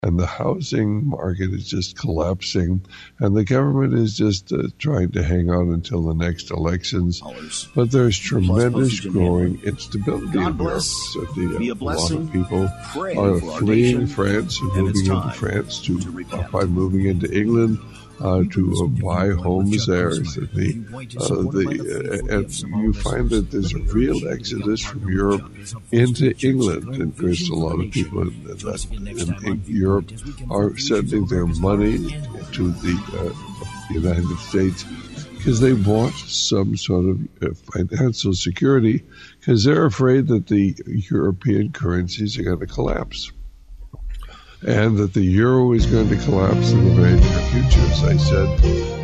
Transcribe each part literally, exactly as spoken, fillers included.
and the housing market is just collapsing, and the government is just uh, trying to hang on until the next elections. But there's tremendous growing instability in Europe. So the, uh, a lot of people are fleeing France and moving into France to uh, by moving into England. Uh, to uh, buy homes there. So the, uh, the, uh, and you find that there's a real exodus from Europe into England. And there's a lot of people in, in, in Europe are sending their money to the uh, United States because they want some sort of uh, financial security because they're afraid that the European currencies are going to collapse. And that the euro is going to collapse in the very near future. As I said,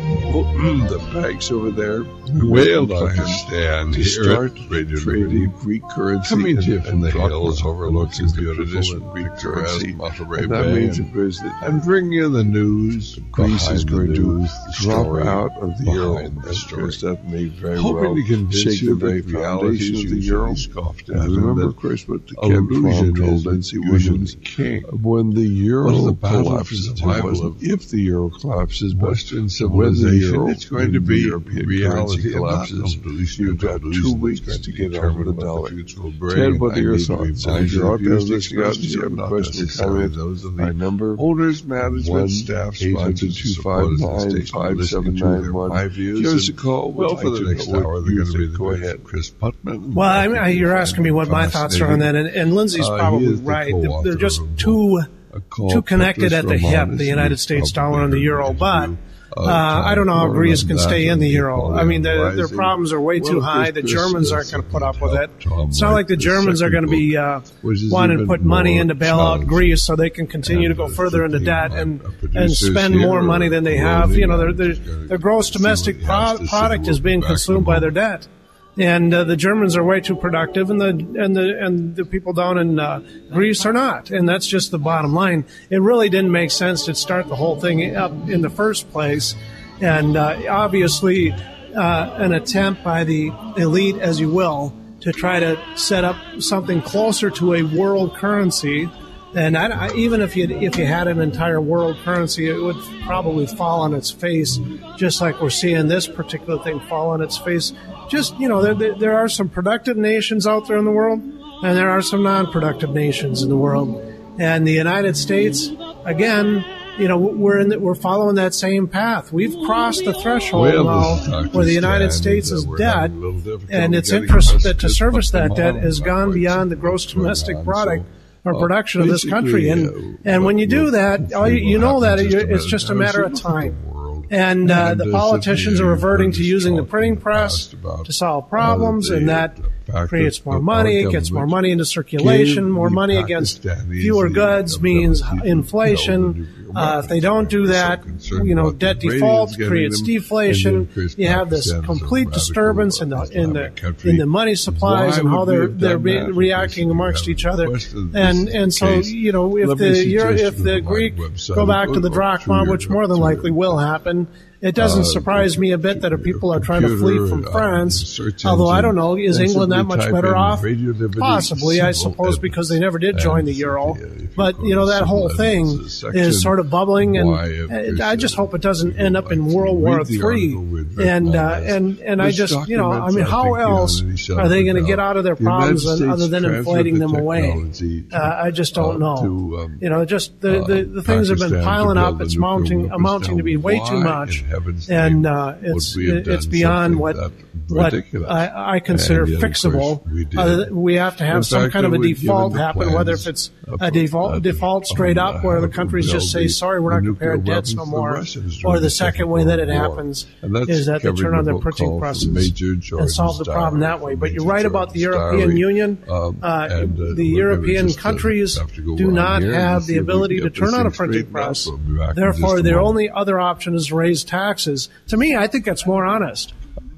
the banks over there will understand to start trading Greek currency. Coming to you from the hills overlooking beautiful Greek currency. Monterey And that Bay means and, that and bring you the news. Greece is going to drop story out of the euro. behind the Of story. course, that may very Hoping well to convince shake you the very that reality foundation is of the usually euro. scoffed at, And and remember, that of course, what Ken illusion Trump told is Lindsey usually Williams king. when the euro Was the battle for collapses. It survival wasn't of if the euro collapses, but Western when the civilization, euro, it's going to when be the European reality currency and not collapses. illusion. You've got Illusion two is weeks going to to get determine over the what dollar. future will bring. Ted, what I are your need to thoughts? remind If you're out there views listening out, expressed you have a not question or necessarily comment, those of our the number owners, management, one staff, eight hundred sponsors, two five nine five seven nine one. My views. Give us a and, call. Well, We'd for like the to next know what hour, they're you going to be think. the Go great ahead. Chris Putman. Well, I mean, you're asking me what my thoughts are on that, and, and Lindsay's Uh, he probably is the right. co-author They're just of a too A call too connected Petrus at the hip, Romanus, the United you've States probably dollar and the heard euro, an but interview, uh, I don't know how Tom Greece Ford can on stay that in the and euro. I mean, their, their Rising. problems are way Well, too high. The Chris Germans is aren't going to put up with it. Tom It's not Mike, like the the Germans are going to second be book, uh, which is wanting to even put money more in to bail out challenging. Greece so they can continue to And, go uh, further into the debt team and of and producers spend here more money than they have. You know, their their, their gross domestic pro- product is being consumed by their debt. And uh, the Germans are way too productive, and the and the and the people down in uh, Greece are not, and that's just the bottom line. It really didn't make sense to start the whole thing up in the first place, and uh, obviously uh, an attempt by the elite, as you will, to try to set up something closer to a world currency. And I, I, even if you if you had an entire world currency, it would probably fall on its face, just like we're seeing this particular thing fall on its face. Just, you know, there, there, there are some productive nations out there in the world, and there are some non-productive nations in the world. And the United States, again, you know, we're in the, we're following that same path. We've crossed the threshold Well, now where the United States is debt, and its getting interest us that to to service put that them debt on has by gone quite beyond the some gross what's going domestic on. product So, or uh, production of this country. basically, And uh, and when you do what- that, all you, what you know that happens it, is it's just a matter of time. world. And uh, And the as politicians if are you reverting to heard us using the talk printing in the press past about, to solve uh, problems, the and that fact creates that more our money, gets more government money into circulation, gave more the money against Pakistanis fewer the goods ability means to, you know, inflation. nuclear Uh, if they don't do weapons. that, So concerned you know, about debt the default Iranians getting creates them, deflation. and then Chris You have this Pakistan is a complete radical disturbance in the in the Islamic country. in the money supplies Why and how would we they're have they're done be, that? reacting Because amongst we each have other. questioned And this and so case. you know, if Let me the Euro, suggest if you the go to my Greek website go back to the or drachma, to which your- more than to likely your- will happen. It doesn't Uh, surprise me a bit that if people are trying to flee computer, from uh, France. search Although I engine, don't know, is and England that simply much type better in off? Radio Liberty Possibly, I civil suppose, because they never did evidence. join the And euro. if you But go you know to that whole civil thing evidence section, is sort of bubbling, and why if and this, I just uh, hope it doesn't if you end up like in to World read War the Three. article we've written And uh, on this, and and I which just, you know, I documents, mean, I how think, else beyond any shadow are they of going to a get doubt, out of their the United problems uh, States other than transferred inflating the them away? technology to, Uh, I just don't uh, know. to, um, You know, just the the, the uh, things have been Pakistan to piling build up. a It's nuclear mounting weapons. amounting to be Now, way too why much, in heaven's and name uh, it's would we have it's done beyond something what that what ridiculous? I, I consider And yet, of fixable. course, we did. Uh, we have to have In some fact, kind of a we were given default the happen, whether if plans it's of- a default uh, default straight on up, where how the to countries just build say, the- sorry, we're the not nuclear comparing debts weapons no to the more. Russians Or during the second way that it World War. happens And that's is that they covered turn in on a their book printing called presses Major and Jordan's solve the problem Diary that way. from But you're Major right about the Jordan's European Diary. Union. Um, Uh, and, uh, the we're gonna European just, uh, countries have to go do on not here and have see the if we ability can to get turn this on a thing printing straightened out. press. We'll be back in Therefore, just a their moment. only other option is raise taxes. To me, I think that's more honest.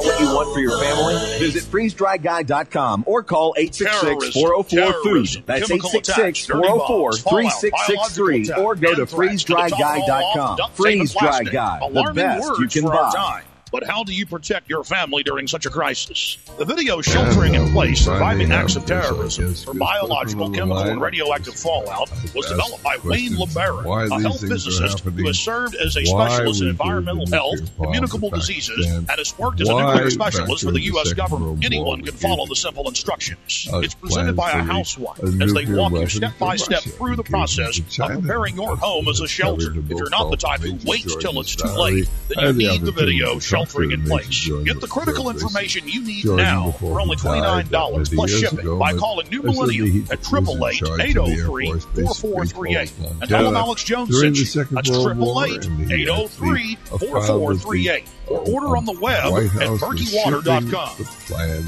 that what you want for your family? Visit freeze dry guy dot com or call eight six six, four oh four, food. That's eight six six, four oh four, three six six three or go to freeze dry guy dot com. Freeze Dry Guy, the best you can buy. But how do you protect your family during such a crisis? The video Sheltering in Place, Surviving Acts of Terrorism from Biological, Chemical, and Radioactive Fallout was developed by Wayne LeBaron, a health physicist who has served as a specialist in environmental health, communicable diseases, and has worked as a nuclear specialist for the U S government. Anyone can follow the simple instructions. It's presented by a housewife as they walk you step by step through the process of preparing your home as a shelter. If you're not the type who waits till it's too late, then you need the video Sheltering in Place. Get the critical information you need now for only twenty-nine dollars plus shipping by calling New Millennium at eight eight eight, eight oh three, four four three eight. And tell them Alex Jones sent you. That's eight eight eight, eight oh three, four four three eight. Or order on the web at berkey water dot com.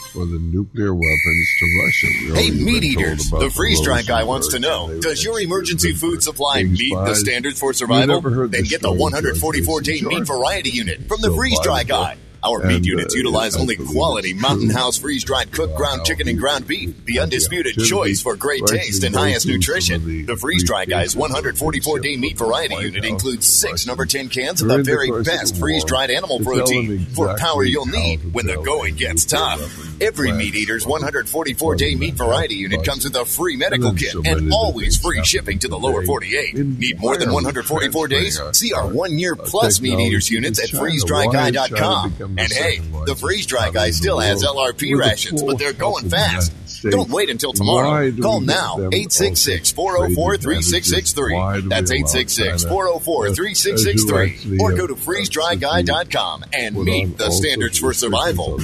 for the nuclear weapons to Russia. Hey, meat eaters, the Freeze Dry Guy wants to know, does your emergency food supply meet the standards for survival? Then get the one forty-four day meat variety unit from the Freeze Dry Guy. Our meat units utilize only quality Mountain House freeze-dried cooked ground chicken and ground beef, the undisputed choice for great taste and highest nutrition. The Freeze-Dry Guy's one forty-four day meat variety unit includes six number ten cans of the very best freeze-dried animal protein for power you'll need when the going gets tough. Every meat eater's one forty-four day meat variety unit comes with a free medical kit and always free shipping to the lower forty-eight. Need more than one forty-four days? See our one-year plus meat eaters units at freeze dry guy dot com. And hey, the Freeze Dry Guy still has L R P rations, but they're going fast. Don't wait until tomorrow. Call now, eight six six, four oh four, three six six three. That's eight six six, four oh four, three six six three. Or go to freeze dry guy dot com and meet the standards for survival.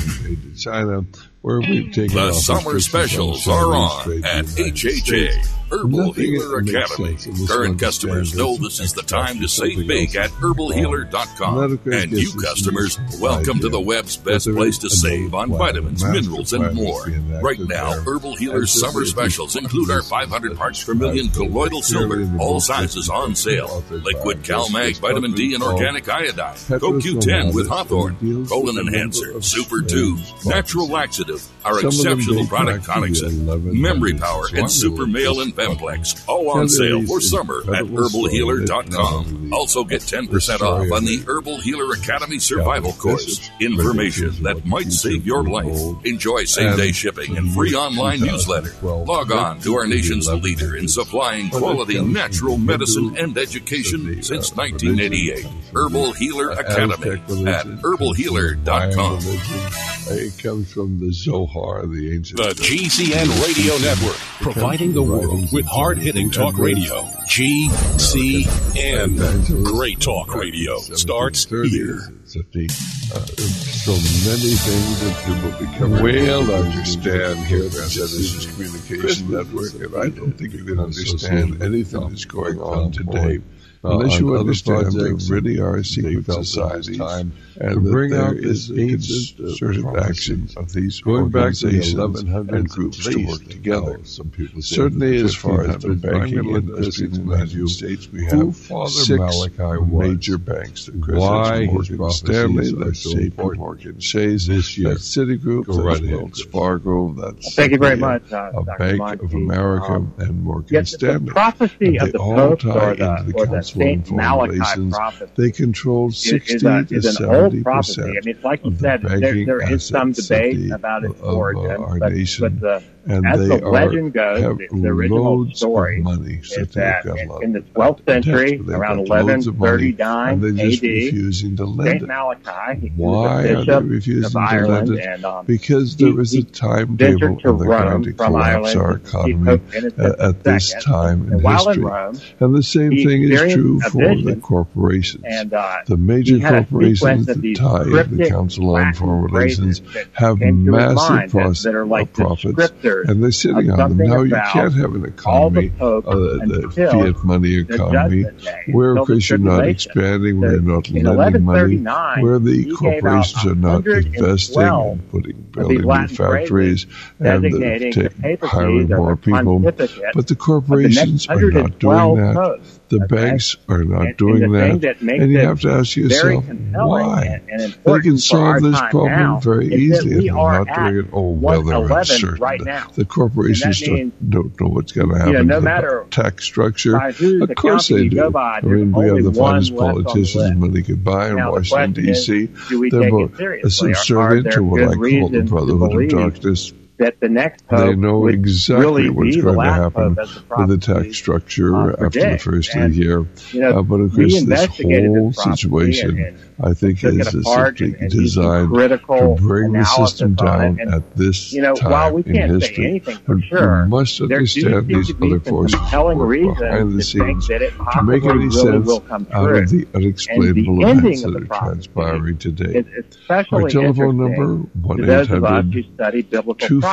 China, where we've taken the summer specials are on at H H A. Herbal Healer Academy. Current customers know this is the time to save big at herbal healer dot com. And new customers, welcome to the web's best place to save on vitamins, minerals, and more. Right now, Herbal Healer's summer specials include our five hundred parts per million colloidal silver, all sizes on sale. Liquid CalMag Vitamin D and Organic Iodine. Co Q ten with Hawthorne. Colon Enhancer. Super two. Natural Laxative. Our exceptional product Conexin. Memory Power and Super Male and Bemplex, all on sale for summer at herbal healer dot com. Also get ten percent off on the Herbal Healer Academy Survival Course. Information that might save your life. Enjoy same-day shipping and free online newsletter. Log on to our nation's leader in supplying quality natural medicine and education since nineteen eighty-eight. Herbal Healer Academy at herbal healer dot com. It comes from the Zohar, the ancient. The G C N Radio Network, providing the world with hard-hitting talk radio. G C N. Great talk radio starts here. Uh, so many things that people become well understand here that this is communication network, and I don't think you can understand anything that's going on today unless you understand there really are secret societies and bring out this ancient certain action of these going back to the eleven hundreds and groups to work together. Some people certainly as far as the banking industry in the United States, we have six major banks: the Morgan Stanley, that's J P Morgan Chase, that's Citigroup, that's Wells Fargo, that's thank you very much, uh, a Doctor Bank Monty. of America, um, and Morgan yes, Stanley. The prophecy and of the all Pope tie or the, into the or the Council on Saint Foreign Malachi Relations. prophecy They control sixty is, a, to is an seventy old prophecy. percent I mean, it's like you of said, the there, banking there is some assets debate of the, about its of, uh, origin, our but, nation, but the, and as they the legend are, goes, have the, the original loads story of money, so is they've that got a in, lot in the of twelfth century, They've around got loads eleven of money, thirty-nine and they're A just D, refusing to lend Saint it. Malachi, Why he was a are they bishop refusing of to Ireland, lend it? and, um, Because he, there is a he timetable ventured to and they're Rome going to from collapse Ireland our to see economy Pope Innocent at, at this the Second. time in And while in history. Rome, And the same he thing is experienced true a for the vision, corporations. and uh, The major he had a corporations sequence of that these tie the cryptic Council on Latin Foreign Relations phrases that have came to his massive mind that- pros- that are like uh, profits, descriptors and they're sitting of on them. something Now, you about can't have an all the economy, popes uh, the until fiat money the economy, Judgment Day, where, until of the course, you're not tribulation. expanding, So where you're not in lending money, eleven where the thirty-nine, he gave out corporations are not investing one hundred twelve and putting, of building these new Latin factories, phrases and uh, designating the take, papacy hiring or more the people. pontificate But the of the corporations next are not doing one hundred twelve that. popes. The Okay? banks are not And- doing and the that. thing that makes And you it have to ask very yourself, compelling why? and, and They important can for our solve this time problem now very is that easily, we and are they're not at doing it. Oh, well, they're one eleven uncertain. right now. The corporations And that means, don't, don't know what's going to you happen know, no to the matter tax structure. by whose Of course account they you do. go by, I mean, there's we have only the one finest left on the politicians list. money could buy in Now, the Washington, question is, D C. do we They're take more it seriously? subservient Are to there what good I call the reasons to Brotherhood of believe Darkness. that the next They pope know would exactly really what's be the going to last happen pope as the with the prophecy, tax structure uh, after the predicts. first of And, the year. you know, Uh, but of we course, this investigated whole this prophecy situation, and- and I think, took is it uh, apart simply and- and used some designed to critical bring the analysis system on it. down And, at this you know, time while we in can't say history. anything for And sure, we must there do understand seem these to be other some forces compelling work behind the reasons to think scenes that it to possibly make any really sense will come out true. of the unexplainable And the ending events of that the are prophecy transpiring today. is especially Our telephone interesting number, one to those eight of us hundred who study biblical two five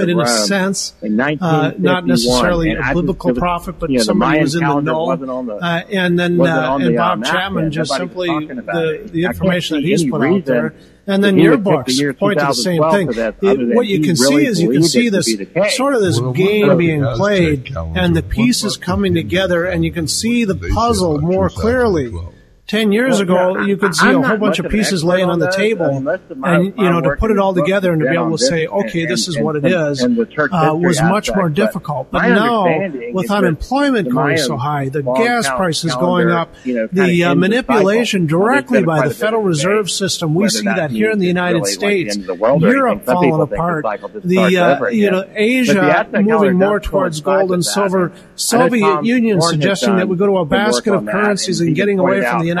profit in a sense, uh, not necessarily a biblical profit, but somebody who was in the know. The, uh, and then uh, and Bob Chapman just simply the, the information that he's put out there. And then your books point to the same thing. It, what you can see is you can see this sort of this game being played and the pieces coming together, and you can see the puzzle more clearly. Ten years ago, you could see a whole bunch of pieces laying on the table, and, you know, to put it all together and to be able to say, okay, this is what it is, uh, was much more difficult. But now, with unemployment going so high, the gas prices going up, the uh, manipulation directly by the Federal Reserve System, we see that here in the United States, Europe falling apart, the, uh, you know, Asia moving more towards gold and silver, Soviet Union suggesting that we go to a basket of currencies and getting away from the United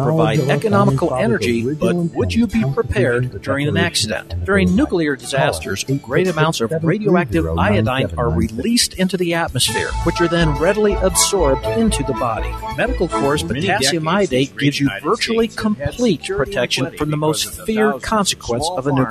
provide economical energy, but would you be prepared during an accident? During nuclear disasters, great amounts of radioactive iodine are released into the atmosphere, which are then readily absorbed into the body. Medical Corps potassium iodate gives you virtually complete protection from the most feared consequence of a nuclear accident.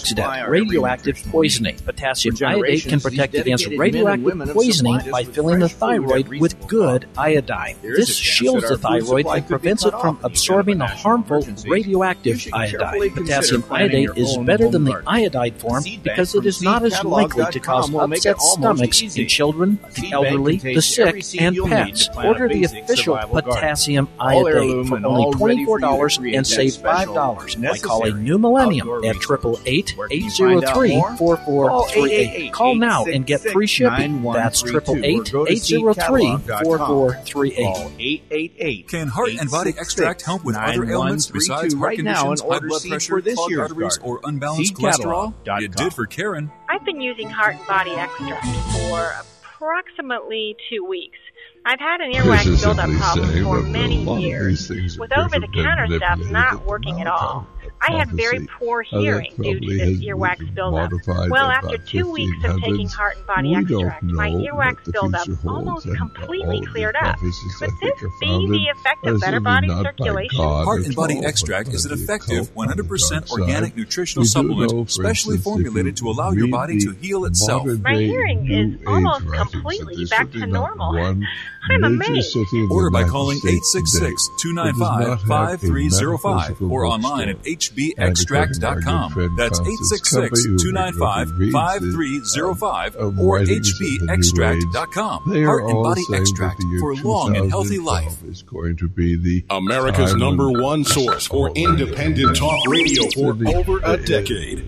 accident, radioactive poisoning. Potassium iodate can protect against radioactive poisoning by filling the thyroid with good iodine. This shields the thyroid and prevents it from absorbing the harmful radioactive iodine. Potassium iodate is better than the iodide form because it is not as likely to cause upset stomachs in children, the elderly, the sick, and pets. Order the official potassium iodate for only twenty-four dollars and save five dollars by calling New Millennium at eight eight eight, eight zero three, four four three eight. Call now and get free shipping. That's eight eight eight, eight zero three, four four three eight. Can Heart and Body Extract help with other ailments besides heart conditions, high blood pressure, clogged arteries, or unbalanced cholesterol? It did for Karen. I've been using Heart and Body Extract for approximately two weeks. I've had an earwax buildup problem for many years, with over-the-counter stuff not working at all. I had very poor hearing due to this earwax buildup. Well, after two weeks of taking Heart and Body Extract, my earwax buildup almost completely cleared up. Could this be the effect of better body circulation? Heart and Body Extract is an effective one hundred percent organic nutritional supplement specially formulated to allow your body to heal itself. My hearing is almost completely back to normal. I'm amazed. Order by calling eight six six, two nine five, five three zero five or online at h b extract dot com. That's eight six six, two nine five, five three zero five or h b extract dot com. Heart and Body Extract for a long and healthy life. Is going to be the America's number one source for independent talk radio for over a decade.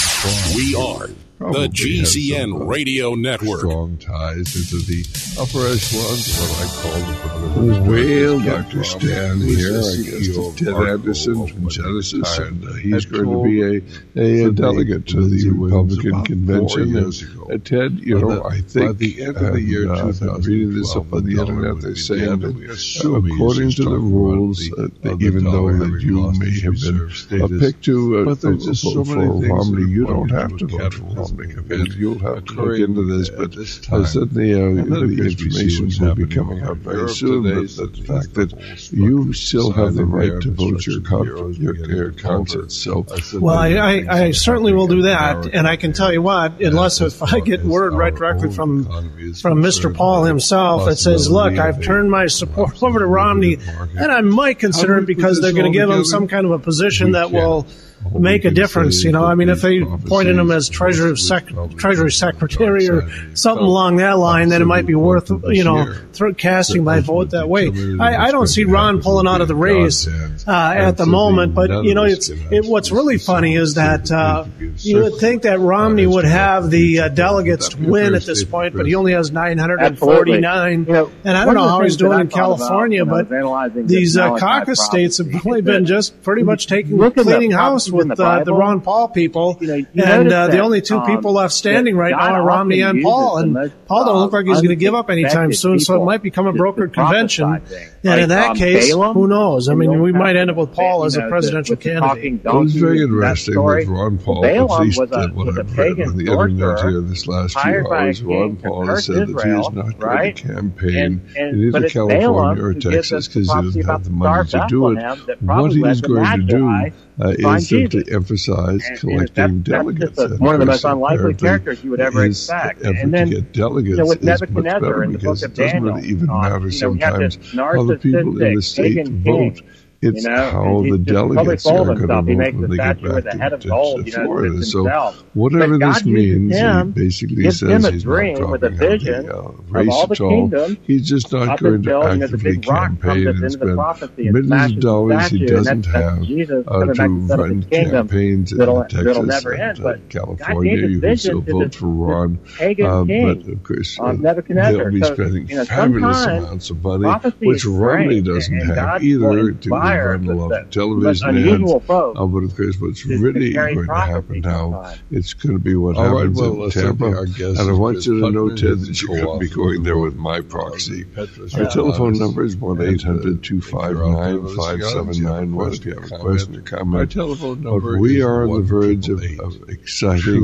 We are the G C N Radio Network. Strong ties into the upper echelons, what I call the well, Doctor Stan here, I guess, Ted Anderson from Genesis, and uh, he's going to be a, a, a delegate to the Republican convention. And, uh, Ted, you know, I think by the end of the year uh, two thousand, reading this up on the internet, they're saying that uh, according to the rules, uh, even though that you may have been uh, picked to uh, vote for, for Romney, you don't have to vote for Romney. And you'll have to look into this, but uh, certainly uh, the information will be coming out very soon. But the fact that you still have the right to vote your your, your conscience. So, well, I, I, I certainly will do that, and I can tell you what, unless if I get word right directly from from Mister Paul himself that says, "Look, I've turned my support over to Romney," and I might consider it because they're going to give him some kind of a position that will make a difference, you know. I mean, if they appointed him as Treasury Sec- Treasury Secretary or something along that line, then it might be worth, you know, th- casting my vote that way. I, I don't see Ron pulling out of the race uh, at the moment, but you know, it's it, what's really funny is that uh, you would think that Romney would have the uh, delegates to win at this point, but he only has nine hundred forty-nine, and I don't know how he's doing in California, but these uh, caucus states have only been just pretty much taking cleaning house with the, uh, the Ron Paul people, you know, you and uh, the only two um, people left standing right now are Romney and Paul, and most, Paul don't look like he's going to give up anytime soon, so it might become a brokered convention, and like, in that um, case, Balaam, who knows? I mean, we might end up with Paul as a presidential candidate. It was very interesting with Ron Paul, well, at least uh, what I've read on the internet here this last few hours. Ron Paul has said that he is not going to campaign in either California or Texas because he doesn't have the money to do it. What he's going to do Uh, is to emphasize and, collecting and delegates. That's one of the most unlikely characters you would ever expect. And then, to get delegates you know, with Nebuchadnezzar in the book of Daniel, it doesn't really even matter um, sometimes how the people in the state vote. It's you know, how the delegates are going to vote when they get back to, to, gold, to Florida. So whatever this means, he basically says he's not talking about the uh, race at all. He's just not going to actively campaign and spend millions of dollars he doesn't have uh, to run campaigns in Texas and uh, California. You can still vote for Ron, uh, but of course uh, they'll be spending fabulous amounts of money, which Romney doesn't have either to run a lot of television ads. Uh, but of course, what's really going to happen now, it's going to be what All happens right, well, in Tampa. And I want you to know, Ted, that you could be going there with my proxy. Our telephone number is one eight hundred, two five nine, five seven nine one. If you have a question or comment, but we are on the verge of, of exciting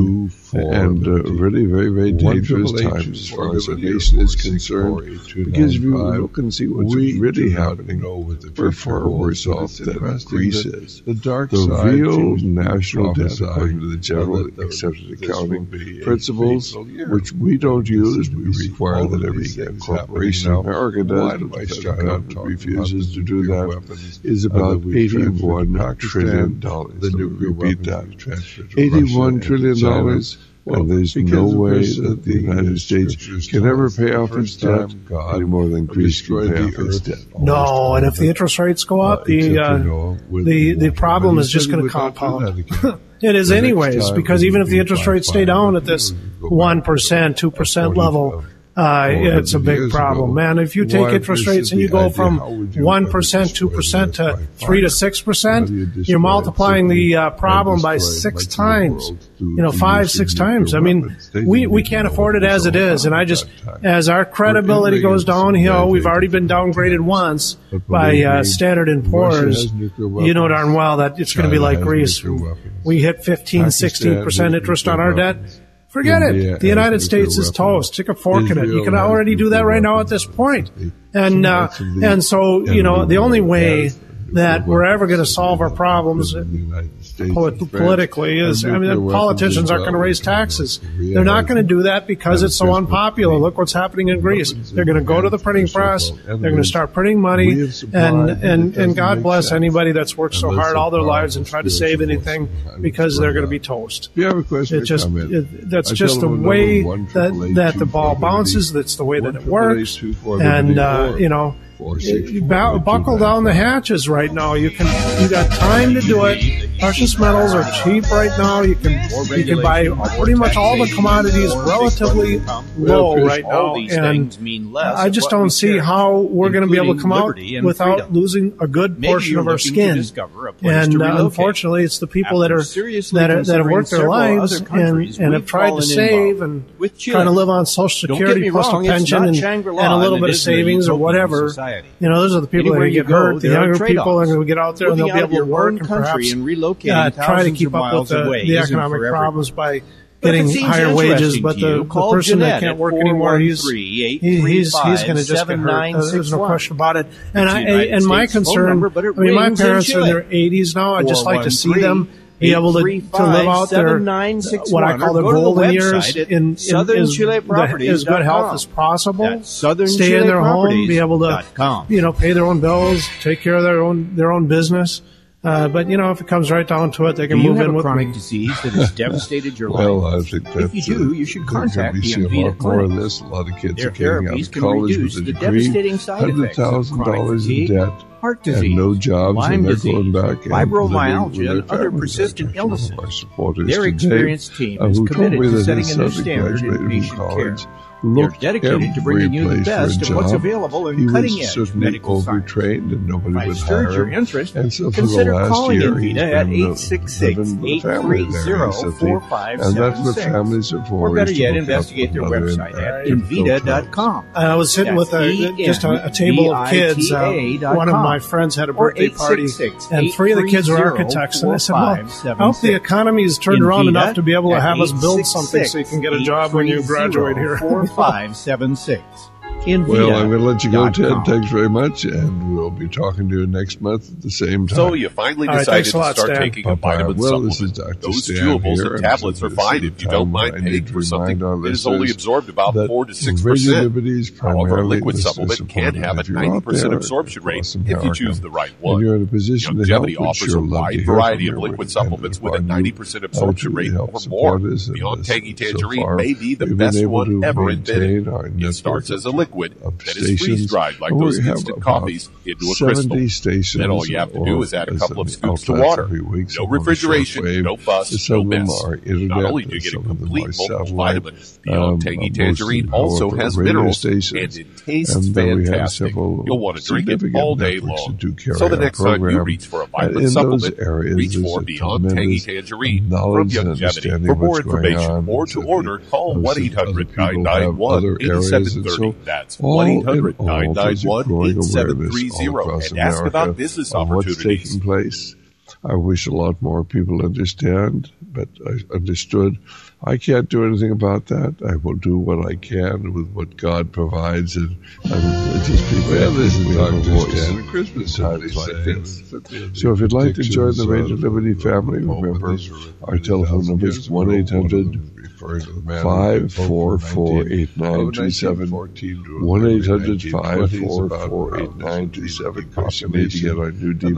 and uh, really very, very dangerous times as far as the nation is concerned. Because if you look and see what's really happening, we're far worse off than Greece is. The dark the real national debt, according to the general accepted accounting principles, which we don't use, we require that every corporation in America does, but the federal government refuses to do that, is about eighty-one trillion dollars. Let me repeat that. eighty-one trillion dollars. Well, and there's no way that the United States can ever pay off its debt any more than Greece can pay off its debt. No, and if the interest rates go up, the uh, the the problem is just going to compound. It is anyways, because even if the interest rates stay down at this one percent, two percent level, Uh, it's a big problem, man. If you take interest rates and you go from one percent, two percent to three to six percent, you're multiplying the uh, problem by six times, you know, five, six times. I mean, we, we can't afford it as it is. And I just, as our credibility goes downhill, we've already been downgraded once by uh, Standard and Poor's. You know darn well that it's going to be like Greece. We hit fifteen, sixteen percent interest on our debt. Forget it. The United States is toast. Stick a fork in it. You can already do that right now at this point. And, uh, and so, you know, the only way that we're ever going to solve our problems politically is, I mean, the politicians aren't going to raise taxes. They're not going to do that because it's so unpopular. Look what's happening in Greece. They're going to go to the printing press. They're going to start printing money. And, and, and God bless anybody that's worked so hard all their lives and tried to save anything because they're going to be toast. If you have a question, it just, it, that's just the way that, that the ball bounces. That's the way that it works. And, uh, you know, You buckle down the hatches right now. You can, you got time to do it. Precious metals are cheap right now. You can, you can buy pretty much all the commodities relatively low right now, and I just don't see how we're going to be able to come out without losing a good portion of our skin. And uh, unfortunately, it's the people that are that are, that have worked their lives and, and have tried to save and trying to live on Social Security plus a pension and, and a little bit of savings or whatever. You know, those are the people Anywhere that get hurt. The younger people are going to get out there Looking and they'll be able to work and perhaps and uh, try to keep up with the, the economic problems by getting higher wages. But the, the person that can't work anymore, he's he, he's he's going to just get hurt. Uh, there's no question about it. And I and my concern, I mean, my parents are in their eighties now. I'd just like to see them be able to, to live out their, what I call their golden years in, in, in as, the, as good health as possible. Stay in their home, be able to, you know, pay their own bills, take care of their own their own business. Uh, but, you know, if it comes right down to it, they can do move you have in a with chronic me. disease that has devastated your well, life? I think that, if you do, you should contact the Envita Envita more of Clinic. this. A lot of kids Their are getting out therapies of can college reduce with a the degree, devastating side one hundred effects of thousand dollars chronic in fatigue, debt, heart disease, and no jobs, Lyme and they're disease, going back and fibromyalgia, living and with their other families. persistent illnesses. Our supporters Their today, experienced team uh, is who committed told me to that setting his a new son standard in graduated from patient care. college, They're looked dedicated to bringing you the every place best for of a what's job. available He in was cutting-edge certainly medical science. overtrained, and nobody If I would stirred hire your him. interest, And so for consider the last calling year, Envita he's at been eight six six, living with eight family three there, zero, he said, four five and seven that's what six. families are for. Or better is to yet, look investigate up their mother website and at and Envita dot com. I was sitting with a, just a, a table of kids. Uh, one of my friends had a birthday party, and three of the kids were architects. And I said, well, I hope the economy is turned around enough to be able to have us build something so you can get a job when you graduate here. four five seven six. Well, I'm going to let you go, Ted. Com. Thanks very much, and we'll be talking to you next month at the same time. So you finally All right, decided thanks a to lot, start Stan. taking a Bye-bye. vitamin Well, supplement. this is Doctor Those Stan chewables here, and tablets are and fine this if is you the don't time mind I paying need to for something remind our that is only listeners absorbed about that four to six radio percent. liberties However, a primarily liquid is supplement can supported. have a If you're out ninety percent there absorption rate across if you America, choose the right and one. you're in a position to help, Longevity which offers a you'll love to wide hear from variety your of liquid women supplements and with a upon ninety you percent how absorption to rate help or more. support us in Beyond this. Tangy So Tangerine far, may be the we've best been able one to ever maintain invented. our It starts network as a liquid of that is freeze stations. dried like We those have instant about coffees into a crystal. seventy stations, Then all you have to do or is add a as couple of an scoops to outlet water. every week, No some of them refrigeration, shortwave, no fuss, some no of them mess. are internet, Not only do you get a some of them complete are multivitamin, satellite. Beyond Um, Tangy most Tangerine of them, also however, has radio minerals, stations. and it tastes And then we have fantastic. several You'll want to drink it significant all day networks long. that do carry So the our next time you program. reach for a And vitamin in those supplement, areas, reach there's for a Beyond Tangy tremendous Tangerine from knowledge and Youngevity. understanding For of more what's going information on. or to So order, call the- one eight hundred nine nine one eight seven three zero. That's one eight hundred nine nine one eight seven three zero. And ask about business on what's opportunities. taking place. I wish a lot more people understand, but I understood I can't do anything about that. I will do what I can with what God provides, and, and just be well, this is Doctor Stan. Christmas time is like this. So if you'd like to join the Radio Liberty family, remember our telephone number is one eight hundred five four four eight nine two seven. one eight hundred five four four eight nine two seven. You need to get our new D V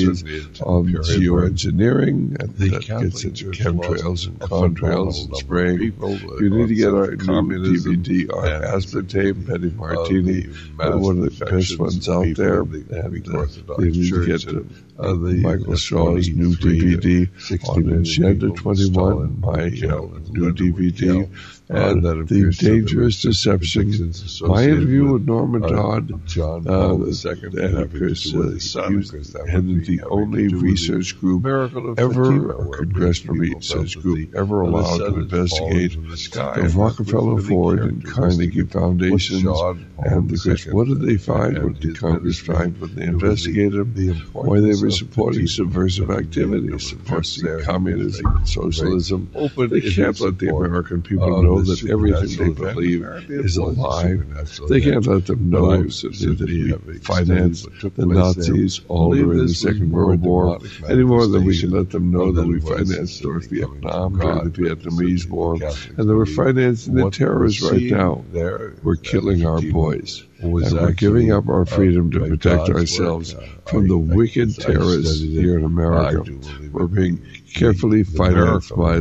Ds on geoengineering, and that gets into chemtrails and contrails and spraying. You need to get our new D V D on aspartame, Betty Martini, one of the best ones out there. And uh, you need to get uh, uh, the Michael Shaw's new D V D on Agenda twenty-one, my uh, new D V D. And The Dangerous Deception. My interview with Norman Dodd, uh, and of course, uh, he headed the only research group ever, or congressional research group ever allowed to investigate the Rockefeller, Ford, and Carnegie Foundations. And of course, what did they find? What did Congress find when they investigated them? Why they were supporting subversive activities, supporting communism and socialism. They can't let the American people know that everything they believe is a lie. They can't let them know that we financed the Nazis all during the Second World War, any more than we can let them know that we financed North Vietnam during the Vietnamese War, and that we're financing the terrorists right now. We're killing our boys. And we're giving up our freedom to protect ourselves from the wicked terrorists here in America. We're being carefully financed by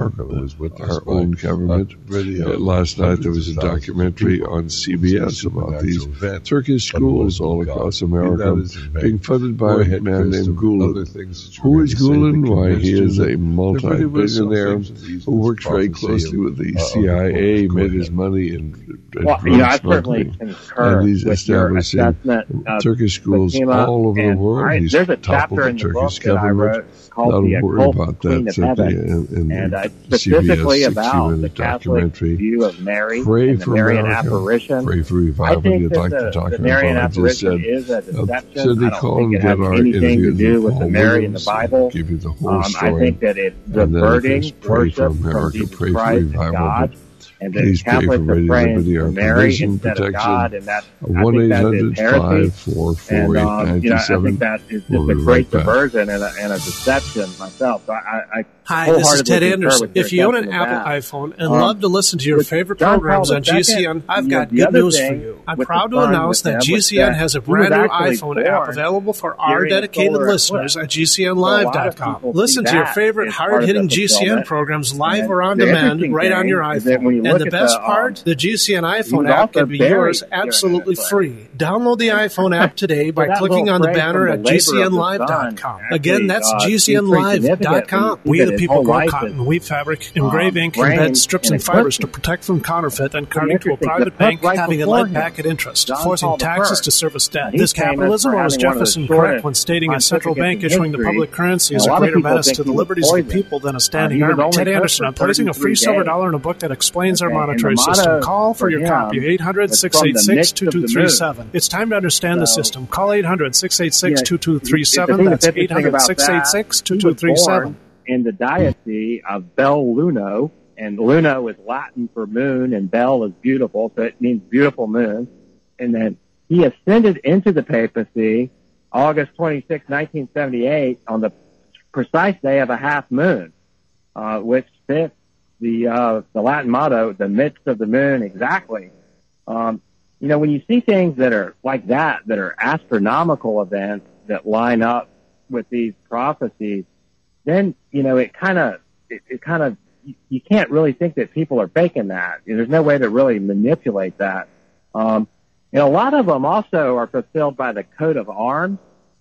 the our own government. Uh, last night there was a documentary on C B S about these Turkish schools all across America being funded by a man named Gulen. Who is Gulen? Why, he is a multi-billionaire who works very closely with the C I A, made his money in well, you know, I certainly concur and he's with your establishing assessment of Turkish schools Fatima, all over the world. I, He's there's a toppled chapter the in the Turkish book that I government. wrote called Not The a word Occult about Queen that of simply Heaven, in, in and uh, the C B S specifically about the sixty-minute Catholic documentary. view of Mary Pray and the for Marian America. apparition. Pray for I revival. think You'd that like the, to talk the about Marian what I just apparition said. is a Uh, deception. Cindy, I don't call think and it get has our anything to interview do with with the Paul Mary in the Williams. Bible. Give you the whole Um, story. I think that it's And then, of subverting course, pray for worship from America. Jesus Pray for Christ and revival. God. And that Please pray for Catholics are Radio praying Liberty, for our Mary provision, instead of protection. God, and that I one think eight that is hundred heresy. five four four And eight um, nine you know, two I seven. think that is We'll just be a great right back. diversion and a, and a deception myself. So I, I Hi, this is wholeheartedly Ted concur Anderson. with your If you own an assessment of Apple that. iPhone and Um, love to listen to your with favorite John programs Paul on the Second, G C N, I've you know, got the good other news for thing you. I'm with proud the to sun announce with that them G was C N that has a he was brand new actually iPhone app born available for our during a dedicated solar listeners eclipse. at G C N So a live lot dot of com. people Listen see to your that favorite as part of hard-hitting the G C N fulfillment. programs live And or on the demand interesting right on thing your is that when you iPhone. And look the at best the, part, um, the G C N he iPhone was app also can be buried yours during absolutely that free. Download the iPhone app today by So that clicking little on the phrase banner from at the G C N labor live of the dot sun com. actually, Again, that's uh, G C N seems pretty live dot significant com. when you see We that the his people whole grow life cotton, is, weave fabric, engrave um, ink, grain embed strips and and fibers eclipses. to protect from counterfeit and Pretty carting to a interesting. private The bank right having a before lead him, back at interest, John forcing Paul the taxes First. to service debt. He's This famous capitalism, for or was having one of the Jefferson correct shortest when stating a central pontificates bank in issuing the history. public currency is And a a lot of greater people menace think to the he was liberties of the poisoned. people than a Uh, standing he was army? only Ted cooked Anderson, for I'm placing a free thirty-three silver days. dollar in a book that explains our Okay, and monetary the system. motto Call for for your him copy, eight hundred, was six from eight the six, mix two of two the three moon. seven. It's time to understand the So, system. Call eight hundred, six eight six, Yeah, two two three the seven. thing That's that's eight interesting hundred, about six eight six, that, two he two was three seven. born in the diocese of Belluno, and Luno is Latin for moon, and Bel is beautiful, so it means beautiful moon. And then he ascended into the papacy August twenty-sixth, nineteen seventy-eight, on the precise day of a half moon, uh, which fits the uh, the Latin motto, the midst of the moon, exactly. Um, you know, when you see things that are like that, that are astronomical events that line up with these prophecies, then, you know, it kind of, it, it kind of, you, you can't really think that people are faking that. You know, there's no way to really manipulate that. Um, and a lot of them also are fulfilled by the coat of arms.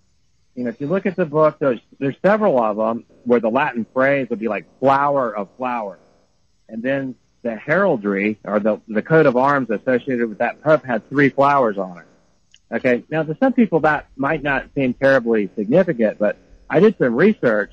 You know, if you look at the book, there's, there's several of them where the Latin phrase would be like flower of flowers. And then the heraldry, or the, the coat of arms associated with that pope, had three flowers on it. Okay, now to some people that might not seem terribly significant, but I did some research,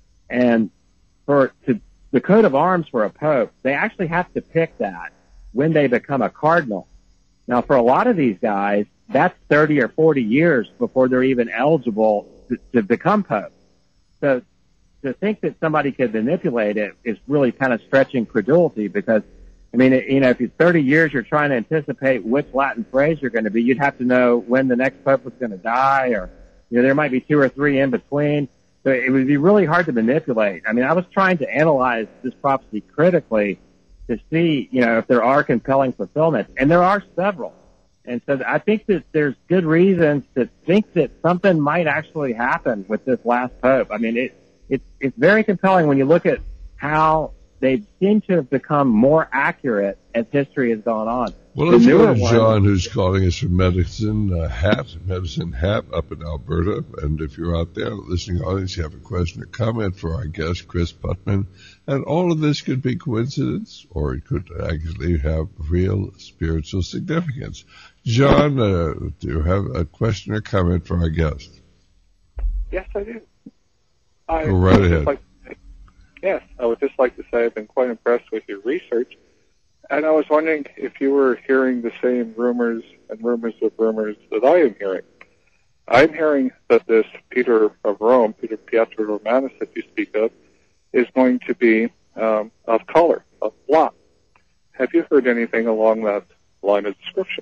and for to, the coat of arms for a pope, they actually have to pick that when they become a cardinal. Now, for a lot of these guys, that's thirty or forty years before they're even eligible to, to become pope. So to think that somebody could manipulate it is really kind of stretching credulity because, I mean, it, you know, if it's thirty years you're trying to anticipate which Latin phrase you're going to be, you'd have to know when the next pope was going to die, or, you know, there might be two or three in between. So it would be really hard to manipulate. I mean, I was trying to analyze this prophecy critically to see, you know, if there are compelling fulfillments, and there are several. And so I think that there's good reasons to think that something might actually happen with this last pope. I mean, it, it it's very compelling when you look at how they seem to have become more accurate as history has gone on. Well, let's go to John, who's calling us from Medicine uh, Hat, Medicine Hat up in Alberta. And if you're out there, listening audience, you have a question or comment for our guest, Chris Putman. And all of this could be coincidence, or it could actually have real spiritual significance. John, uh, do you have a question or comment for our guest? Yes, I do. I Go right ahead. Like Yes, I would just like to say I've been quite impressed with your research, and I was wondering if you were hearing the same rumors and rumors of rumors that I am hearing. I'm hearing that this Peter of Rome, Peter Pietro Romanus that you speak of, is going to be um, of color, of black. Have you heard anything along that line of description?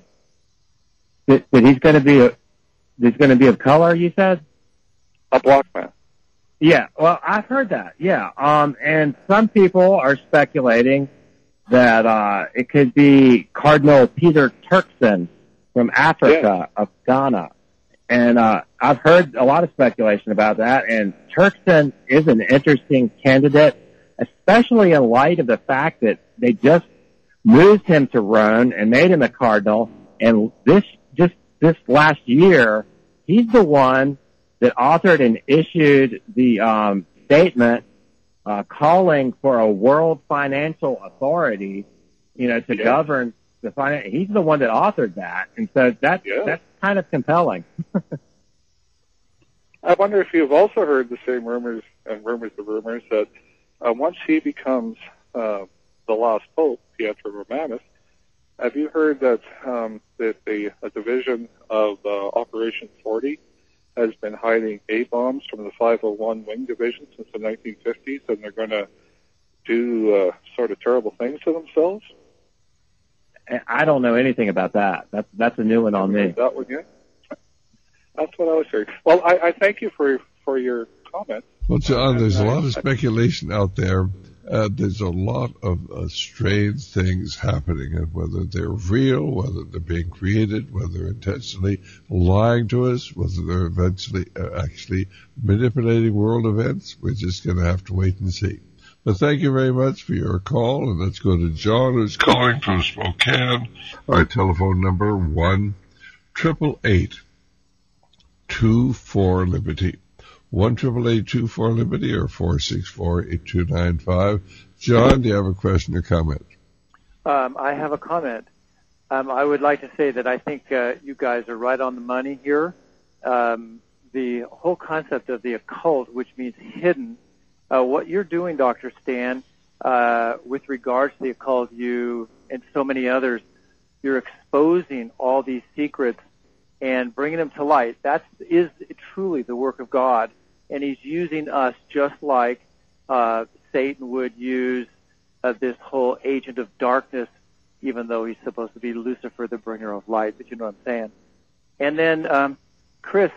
That, that he's going to be a, he's going to be of color, you said? A black man. Yeah, well, I've heard that, yeah. Um, and some people are speculating that uh, it could be Cardinal Peter Turkson from Africa, yeah. of Ghana. And uh, I've heard a lot of speculation about that, and Turkson is an interesting candidate, especially in light of the fact that they just moved him to Rome and made him a cardinal, and this just this last year, he's the one that authored and issued the um, statement uh, calling for a world financial authority, you know, to yeah. govern the finance. He's the one that authored that, and so that's yeah. that's kind of compelling. I wonder if you've also heard the same rumors and rumors of rumors that uh, once he becomes uh, the last pope, Pietro Romanus, have you heard that um, that the a division of uh, Operation forty has been hiding A-bombs from the five oh one Wing Division since the nineteen fifties, and they're going to do uh, sort of terrible things to themselves? I don't know anything about that. That's that's a new one on me. That one yet? That's what I was hearing. Well, I, I thank you for for your comment. Well, John, there's a lot of speculation out there. Uh, there's a lot of uh, strange things happening, and whether they're real, whether they're being created, whether intentionally lying to us, whether they're eventually uh, actually manipulating world events, we're just going to have to wait and see. But thank you very much for your call, and let's go to John, who's calling from Spokane. Our telephone number, one triple eight two four Liberty. One triple eight two four Liberty or four six four eight two nine five. John, do you have a question or comment? Um, I have a comment. Um, I would like to say that I think uh, you guys are right on the money here. Um, the whole concept of the occult, which means hidden, uh, what you're doing, Doctor Stan, uh, with regards to the occult, you and so many others, you're exposing all these secrets and bringing them to light. That is truly the work of God. And he's using us just like uh, Satan would use uh, this whole agent of darkness, even though he's supposed to be Lucifer, the bringer of light, but you know what I'm saying. And then, um, Chris,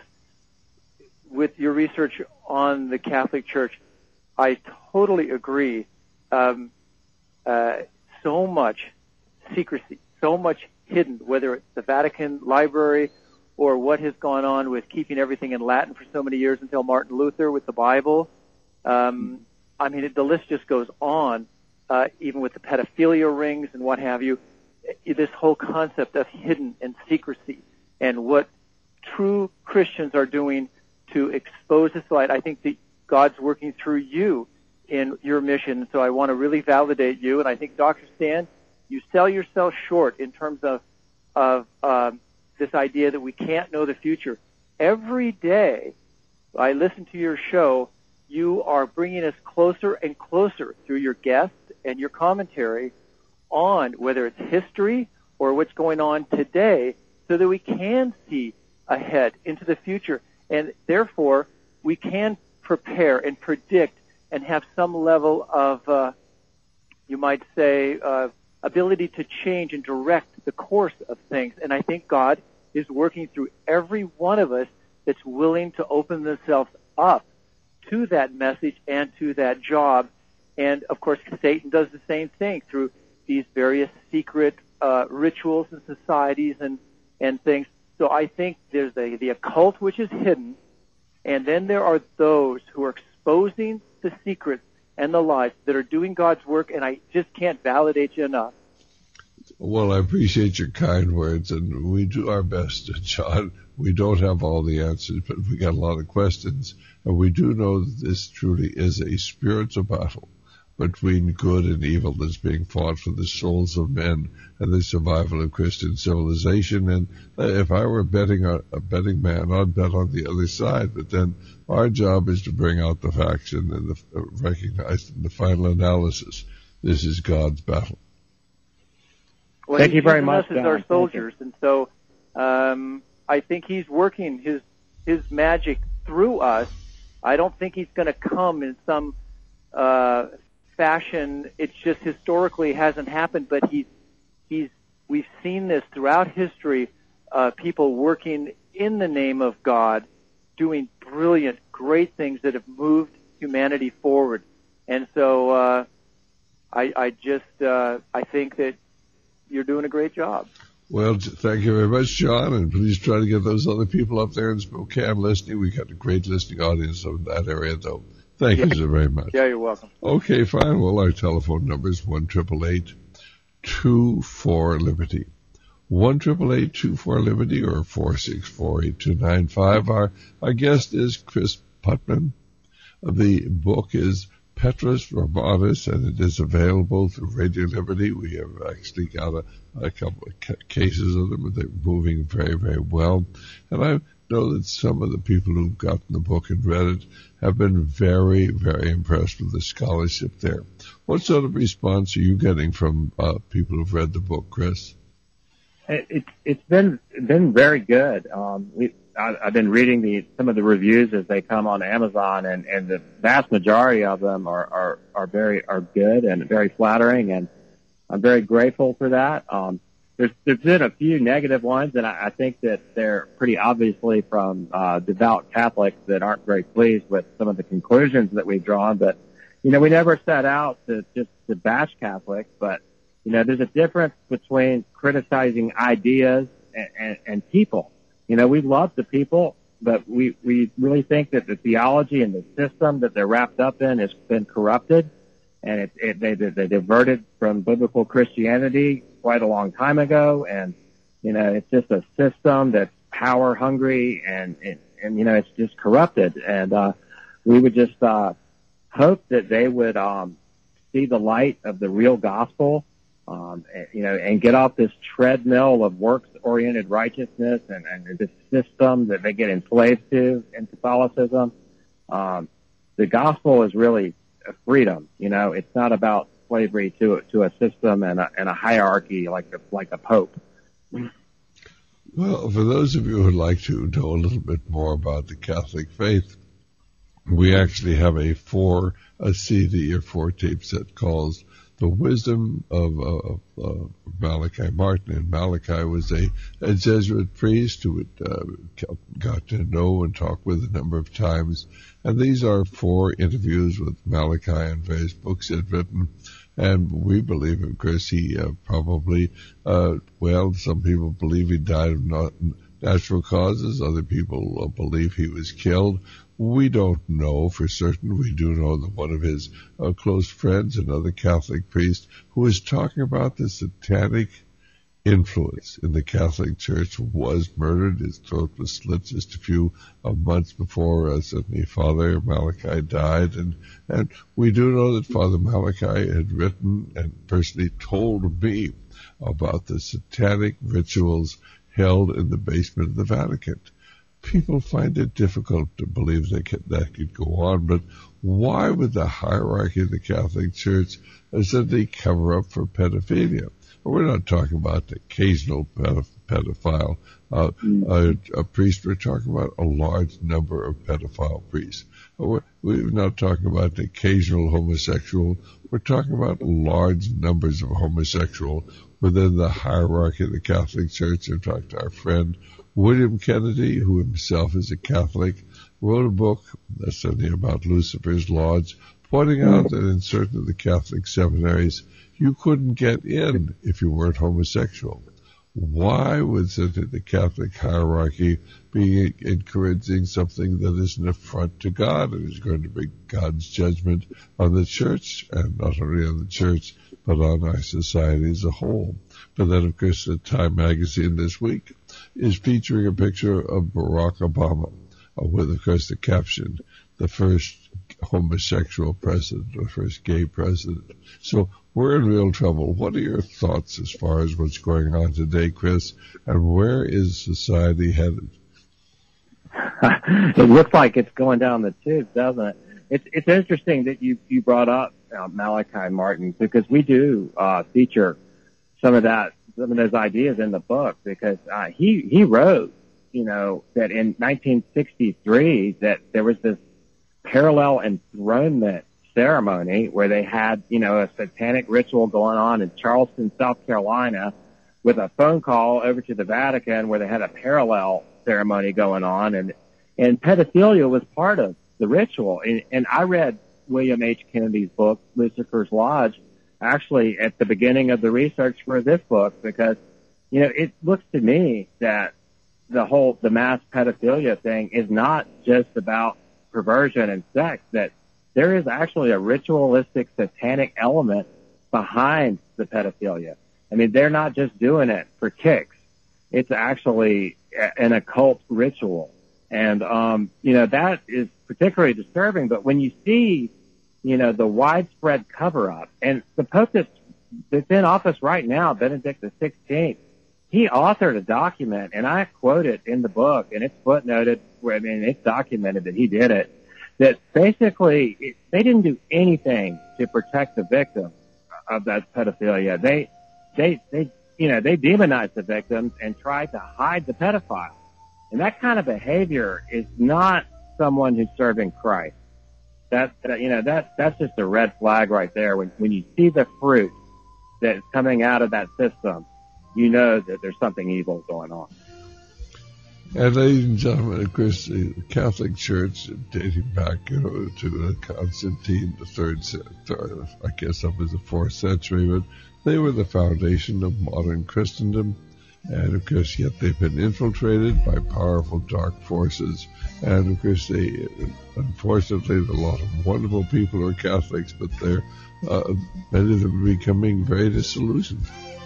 with your research on the Catholic Church, I totally agree. Um, uh, so much secrecy, so much hidden, whether it's the Vatican Library or what has gone on with keeping everything in Latin for so many years until Martin Luther with the Bible. Um, I mean, it, the list just goes on, uh, even with the pedophilia rings and what have you. This whole concept of hidden and secrecy and what true Christians are doing to expose this light. I think that God's working through you in your mission, so I want to really validate you. And I think, Doctor Stan, you sell yourself short in terms of, of um, this idea that we can't know the future. Every day I listen to your show, you are bringing us closer and closer through your guests and your commentary on whether it's history or what's going on today so that we can see ahead into the future. And therefore, we can prepare and predict and have some level of, uh, you might say, uh, ability to change and direct the course of things. And I think God is working through every one of us that's willing to open themselves up to that message and to that job. And, of course, Satan does the same thing through these various secret uh, rituals and societies and, and things. So I think there's the, the occult, which is hidden, and then there are those who are exposing the secrets and the lies that are doing God's work, and I just can't validate you enough. Well, I appreciate your kind words, and we do our best, John. We don't have all the answers, but we got a lot of questions, and we do know that this truly is a spiritual battle between good and evil that's being fought for the souls of men and the survival of Christian civilization. And if I were betting on, a betting man, I'd bet on the other side. But then our job is to bring out the facts and the, uh, recognize in the final analysis, this is God's battle. Well, Thank you very much, us as our soldiers, and so um, I think he's working his his magic through us. I don't think he's going to come in some uh, fashion. It's just historically hasn't happened, but he's he's we've seen this throughout history. Uh, people working in the name of God, doing brilliant, great things that have moved humanity forward. And so uh, I, I just uh, I think that you're doing a great job. Well, thank you very much, John, and please try to get those other people up there in Spokane listening. We got a great listening audience of that area, though. Thank yeah. you so very much. Yeah, you're welcome. Okay, fine. Well, our telephone number is one eight eight eight, two four, Liberty. one eight eight eight, two four, Liberty or four six four, eight two nine five. Our, our guest is Chris Putman. The book is Petrus Romanus, and it is available through Radio Liberty. We have actually got a, a couple of ca- cases of them, and they're moving very, very well. And I know that some of the people who've gotten the book and read it have been very, very impressed with the scholarship there. What sort of response are you getting from uh, people who've read the book, Chris? It, it, it's been been very good. Um, we, I, I've been reading the some of the reviews as they come on Amazon, and, and the vast majority of them are, are, are very are good and very flattering, and I'm very grateful for that. Um, there's there's been a few negative ones, and I, I think that they're pretty obviously from uh, devout Catholics that aren't very pleased with some of the conclusions that we've drawn. But you know, we never set out to just to bash Catholics, but you know, there's a difference between criticizing ideas and, and, and people. You know, we love the people, but we, we really think that the theology and the system that they're wrapped up in has been corrupted, and it, it, they, they diverted from biblical Christianity quite a long time ago, and, you know, it's just a system that's power hungry, and, and, and you know, it's just corrupted. And uh, we would just uh, hope that they would um, see the light of the real gospel, Um, you know, and get off this treadmill of works-oriented righteousness and, and this system that they get enslaved to in Catholicism. Um, the gospel is really a freedom. You know, it's not about slavery to to a system and a, and a hierarchy like a, like a pope. Well, for those of you who would like to know a little bit more about the Catholic faith, we actually have a four a C D or four tape set called The Wisdom of uh, uh, Malachi Martin. And Malachi was a, a Jesuit priest who had, uh, got to know and talk with a number of times. And these are four interviews with Malachi and various books he had written. And we believe, of course, he uh, probably, uh, well, some people believe he died of not natural causes. Other people uh, believe he was killed. We don't know for certain. We do know that one of his uh, close friends, another Catholic priest, who was talking about the satanic influence in the Catholic Church, was murdered. His throat was slit just a few uh, months before uh, certainly Father Malachi died. And, and we do know that Father Malachi had written and personally told me about the satanic rituals held in the basement of the Vatican. People find it difficult to believe that could, that could go on, but why would the hierarchy of the Catholic Church essentially cover up for pedophilia? We're not talking about the occasional pedophile uh, mm. a, a priest. We're talking about a large number of pedophile priests. We're, we're not talking about the occasional homosexual. We're talking about large numbers of homosexual within the hierarchy of the Catholic Church. I've talked to our friend William Kennedy, who himself is a Catholic, wrote a book that's about Lucifer's Lodge, pointing out that in certain of the Catholic seminaries, you couldn't get in if you weren't homosexual. Why would the Catholic hierarchy be encouraging something that is an affront to God and is going to bring God's judgment on the church, and not only on the church, but on our society as a whole? But then, of course, the Time magazine this week is featuring a picture of Barack Obama, uh, with, of course, the caption, the first homosexual president, the first gay president. So we're in real trouble. What are your thoughts as far as what's going on today, Chris, and where is society headed? It looks like it's going down the tubes, doesn't it? It's it's interesting that you you brought up uh, Malachi Martin, because we do uh, feature some of that, some of those ideas in the book, because uh, he he wrote, you know, that in nineteen sixty-three that there was this parallel enthronement ceremony where they had, you know, a satanic ritual going on in Charleston, South Carolina, with a phone call over to the Vatican where they had a parallel ceremony going on, and and pedophilia was part of the ritual. And, and I read William H. Kennedy's book, Lucifer's Lodge, actually at the beginning of the research for this book, because, you know, it looks to me that the whole, the mass pedophilia thing is not just about perversion and sex, that there is actually a ritualistic satanic element behind the pedophilia. I mean, they're not just doing it for kicks. It's actually an occult ritual. And, um, you know, that is particularly disturbing. But when you see, you know, the widespread cover-up, and the Pope that's, that's in office right now, Benedict the sixteenth, he authored a document, and I quote it in the book, and it's footnoted, where, I mean, it's documented that he did it, that basically it, they didn't do anything to protect the victim of that pedophilia. They, they, they, you know, they demonized the victims and tried to hide the pedophile. And that kind of behavior is not someone who's serving Christ. That, that you know, that, that's just a red flag right there. When, when you see the fruit that's coming out of that system, you know that there's something evil going on. And ladies and gentlemen, of course, the Catholic Church, dating back, you know, to Constantine the third, I guess up as the fourth century, but they were the foundation of modern Christendom. And of course, yet they've been infiltrated by powerful dark forces. And of course, they, unfortunately, a lot of wonderful people are Catholics, but they're, uh, many of them are becoming very disillusioned.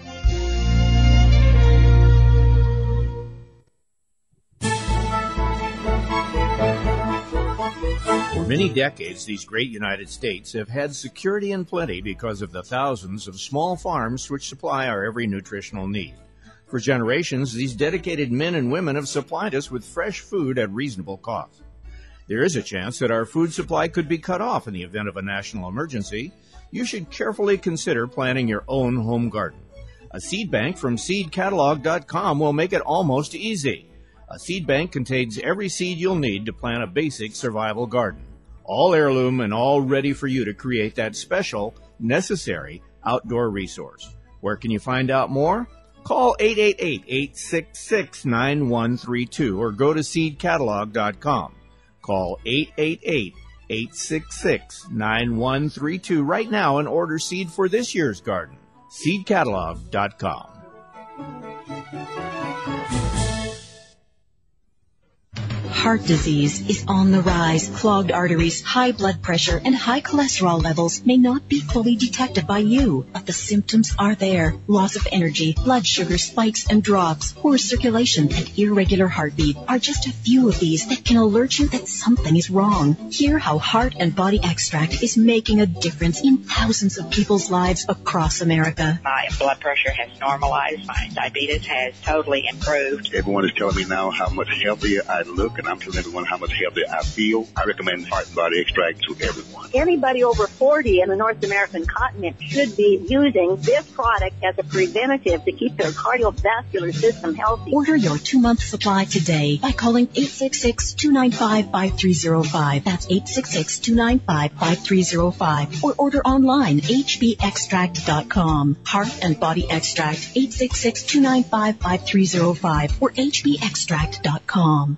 For many decades, these great United States have had security and plenty because of the thousands of small farms which supply our every nutritional need. For generations, these dedicated men and women have supplied us with fresh food at reasonable cost. There is a chance that our food supply could be cut off in the event of a national emergency. You should carefully consider planting your own home garden. A seed bank from seed catalog dot com will make it almost easy. A seed bank contains every seed you'll need to plant a basic survival garden. All heirloom and all ready for you to create that special, necessary outdoor resource. Where can you find out more? Call eight eight eight, eight six six, nine one three two or go to seed catalog dot com. Call eight eight eight, eight six six, nine one three two right now and order seed for this year's garden. seed catalog dot com. Heart disease is on the rise. Clogged arteries, high blood pressure, and high cholesterol levels may not be fully detected by you, but the symptoms are there. Loss of energy, blood sugar spikes and drops, poor circulation, and irregular heartbeat are just a few of these that can alert you that something is wrong. Hear how Heart and Body Extract is making a difference in thousands of people's lives across America. My blood pressure has normalized. My diabetes has totally improved. Everyone is telling me now how much healthier I look, and I'm telling everyone how much healthier I feel. I recommend Heart and Body Extract to everyone. Anybody over forty in the North American continent should be using this product as a preventative to keep their cardiovascular system healthy. Order your two-month supply today by calling eight six six, two nine five, five three zero five. That's eight six six, two nine five, five three zero five. Or order online, h b extract dot com. Heart and Body Extract, eight six six, two nine five, five three zero five or h b extract dot com.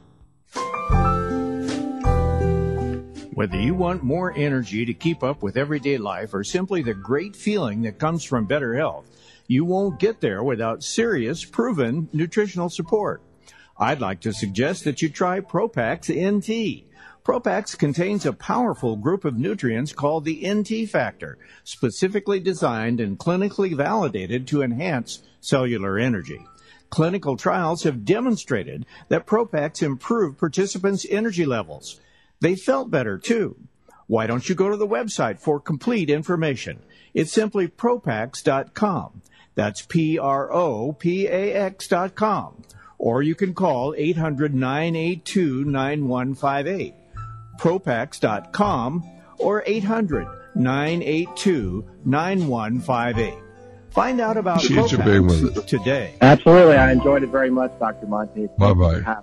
Whether you want more energy to keep up with everyday life or simply the great feeling that comes from better health, you won't get there without serious, proven nutritional support. I'd like to suggest that you try Propax N T. Propax contains a powerful group of nutrients called the N T factor, specifically designed and clinically validated to enhance cellular energy. Clinical trials have demonstrated that Propax improved participants' energy levels. They felt better, too. Why don't you go to the website for complete information? It's simply Propax dot com. That's P R O P A X dot com. Or you can call eight hundred, nine eight two, nine one five eight. Propax dot com or eight hundred, nine eight two, nine one five eight. Find out about Propax today. Absolutely. I enjoyed it very much, Doctor Monty. Bye-bye.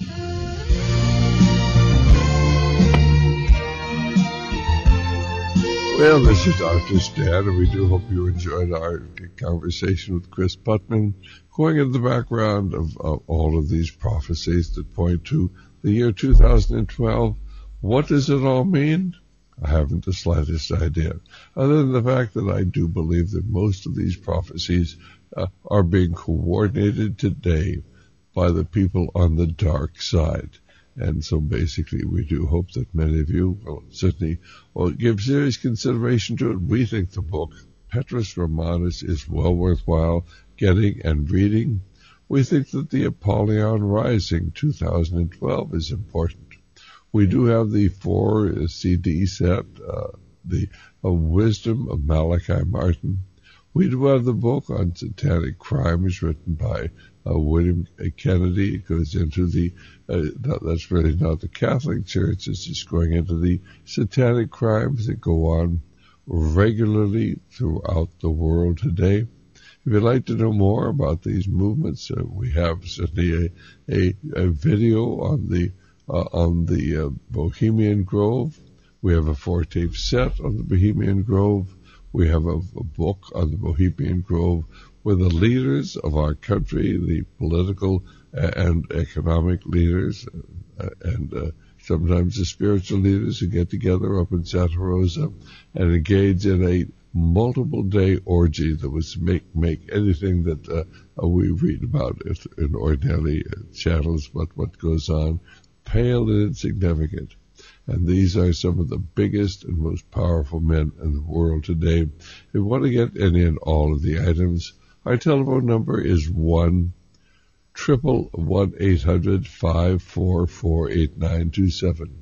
Well, this is Doctor Stan, and we do hope you enjoyed our conversation with Chris Putman, going into the background of, of all of these prophecies that point to the year two thousand twelve. What does it all mean? I haven't the slightest idea, other than the fact that I do believe that most of these prophecies uh, are being coordinated today by the people on the dark side. And so basically we do hope that many of you will certainly will give serious consideration to it. We think the book, Petrus Romanus, is well worthwhile getting and reading. We think that the Apollyon Rising two thousand twelve is important. We do have the four C D set, uh, the uh, Wisdom of Malachi Martin. We do have the book on satanic crimes written by uh, William Kennedy. It goes into the, uh, that, that's really not the Catholic Church, it's just going into the satanic crimes that go on regularly throughout the world today. If you'd like to know more about these movements, uh, we have certainly a, a, a video on the uh, on the uh, Bohemian Grove. We have a four-tape set on the Bohemian Grove. We have a, a book on the Bohemian Grove where the leaders of our country, the political and economic leaders, uh, and uh, sometimes the spiritual leaders who get together up in Santa Rosa and engage in a multiple-day orgy that was make make anything that uh, we read about it in ordinary channels, but what goes on, pale and insignificant. And these are some of the biggest and most powerful men in the world today. If you want to get any and all of the items, our telephone number is one triple one eight hundred five four four eight nine two seven.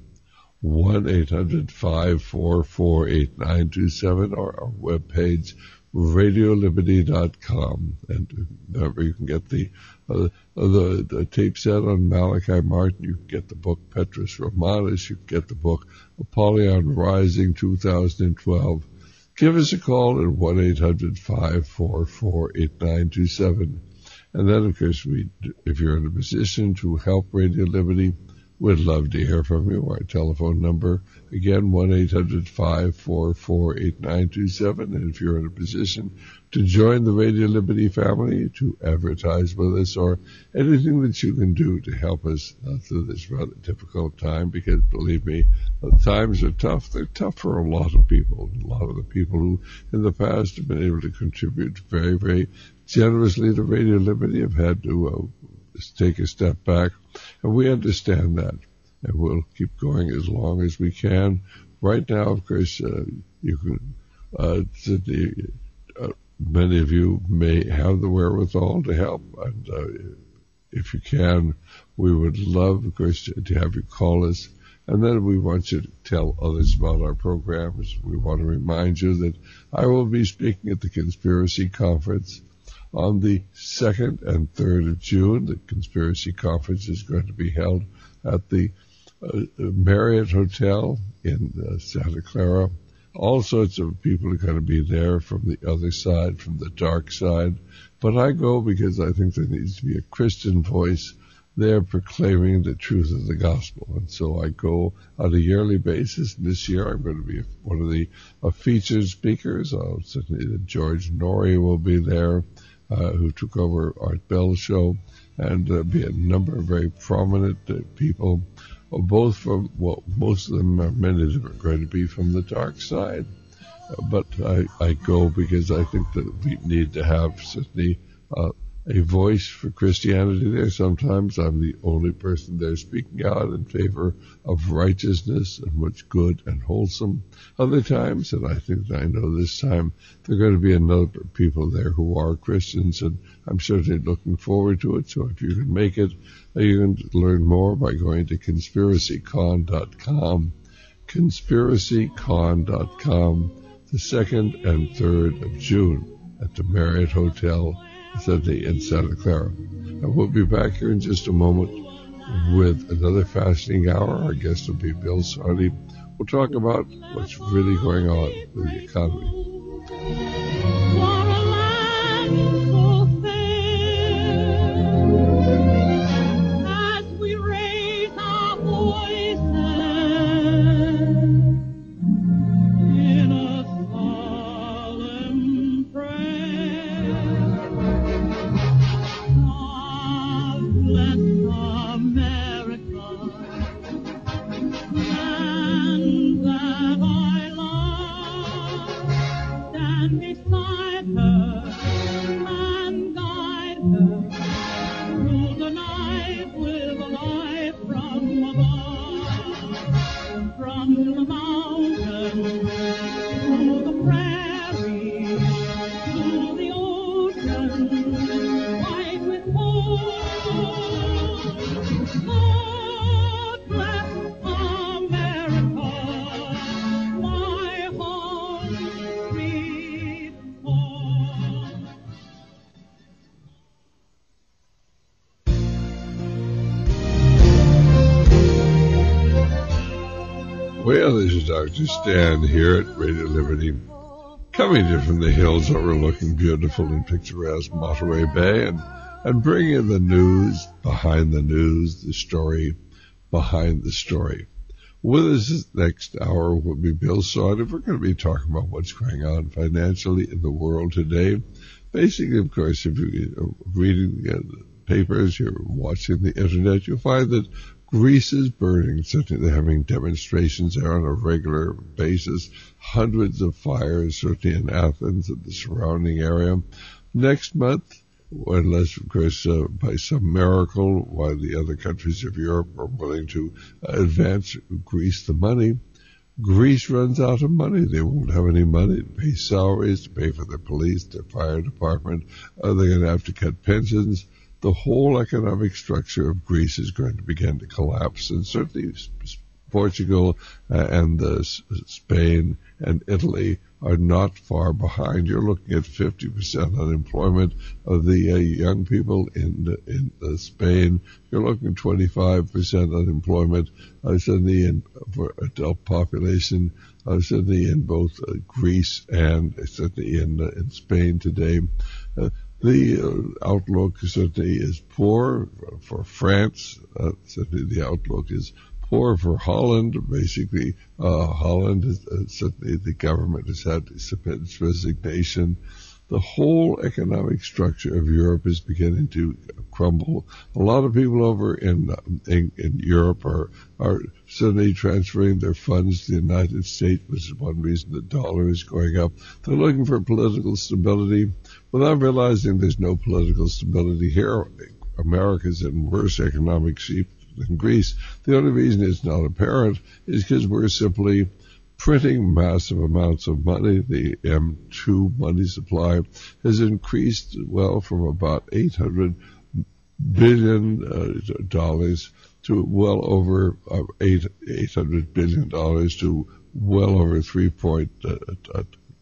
one eight hundred five four four eight nine two seven, or our webpage radio liberty dot com. And remember, you can get the, uh, the the tape set on Malachi Martin. You can get the book Petrus Romanus. You can get the book Apollyon Rising two thousand twelve. Give us a call at one eight hundred five four four eight nine two seven. And then, of course, we, if you're in a position to help Radio Liberty, we'd love to hear from you. Our telephone number, again, one eight hundred five four four eight nine two seven. And if you're in a position to join the Radio Liberty family, to advertise with us, or anything that you can do to help us uh, through this rather difficult time, because believe me, the times are tough. They're tough for a lot of people. A lot of the people who in the past have been able to contribute very, very generously to Radio Liberty have had to uh, take a step back. And we understand that, and we'll keep going as long as we can. Right now, of course, uh, you can, uh, the, uh, many of you may have the wherewithal to help, and uh, if you can, we would love, of course, to, to have you call us. And then we want you to tell others about our programs. We want to remind you that I will be speaking at the Conspiracy Conference On the second and third of June, the conspiracy conference is going to be held at the uh, Marriott Hotel in uh, Santa Clara. All sorts of people are going to be there from the other side, from the dark side. But I go because I think there needs to be a Christian voice there proclaiming the truth of the gospel. And so I go on a yearly basis. This year I'm going to be one of the uh, featured speakers. Uh, certainly George Norrie will be there, uh, who took over Art Bell's show, and there'll be a number of very prominent uh, people, uh, both from, well, most of them, are, many of them are going to be from the dark side. Uh, but I, I go because I think that we need to have certainly uh, a voice for Christianity there. Sometimes I'm the only person there speaking out in favor of righteousness and what's good and wholesome. Other times, and I think that I know this time, there are going to be a number of people there who are Christians, and I'm certainly looking forward to it. So if you can make it, you can learn more by going to conspiracy con dot com, conspiracy con dot com, the second and third of June at the Marriott Hotel in Santa Clara. And we'll be back here in just a moment with another fascinating hour. Our guest will be Bill Sardi. We'll talk about what's really going on with the economy. Well, this is Doctor Stan here at Radio Liberty, coming to you from the hills overlooking beautiful and picturesque Monterey Bay, and, and bringing you the news behind the news, the story behind the story. With us this next hour will be Bill Sardi. We're going to be talking about what's going on financially in the world today. Basically, of course, if you're reading the papers, you're watching the internet, you'll find that Greece is burning. Certainly they're having demonstrations there on a regular basis. Hundreds of fires, certainly in Athens and the surrounding area. Next month, unless, of course, uh, by some miracle, while the other countries of Europe are willing to uh, advance Greece the money, Greece runs out of money. They won't have any money to pay salaries, to pay for their police, their fire department. Uh, they're going to have to cut pensions. The whole economic structure of Greece is going to begin to collapse, and certainly Portugal uh, and uh, Spain and Italy are not far behind. You're looking at fifty percent unemployment of the uh, young people in in uh, Spain. You're looking at twenty-five percent unemployment uh, certainly in for adult population, uh, certainly in both uh, Greece and uh, certainly in uh, in Spain today. Uh, The uh, outlook certainly is poor for France. Uh, certainly the outlook is poor for Holland. Basically, uh, Holland, is, uh, certainly the government has had to submit its resignation. The whole economic structure of Europe is beginning to crumble. A lot of people over in in, in Europe are, are suddenly transferring their funds to the United States, which is one reason the dollar is going up. They're looking for political stability without realizing there's no political stability here. America's in worse economic shape than Greece. The only reason it's not apparent is because we're simply printing massive amounts of money. The M two money supply has increased, well, from about eight hundred billion dollars to well over uh, eight, eight hundred billion dollars to well over three point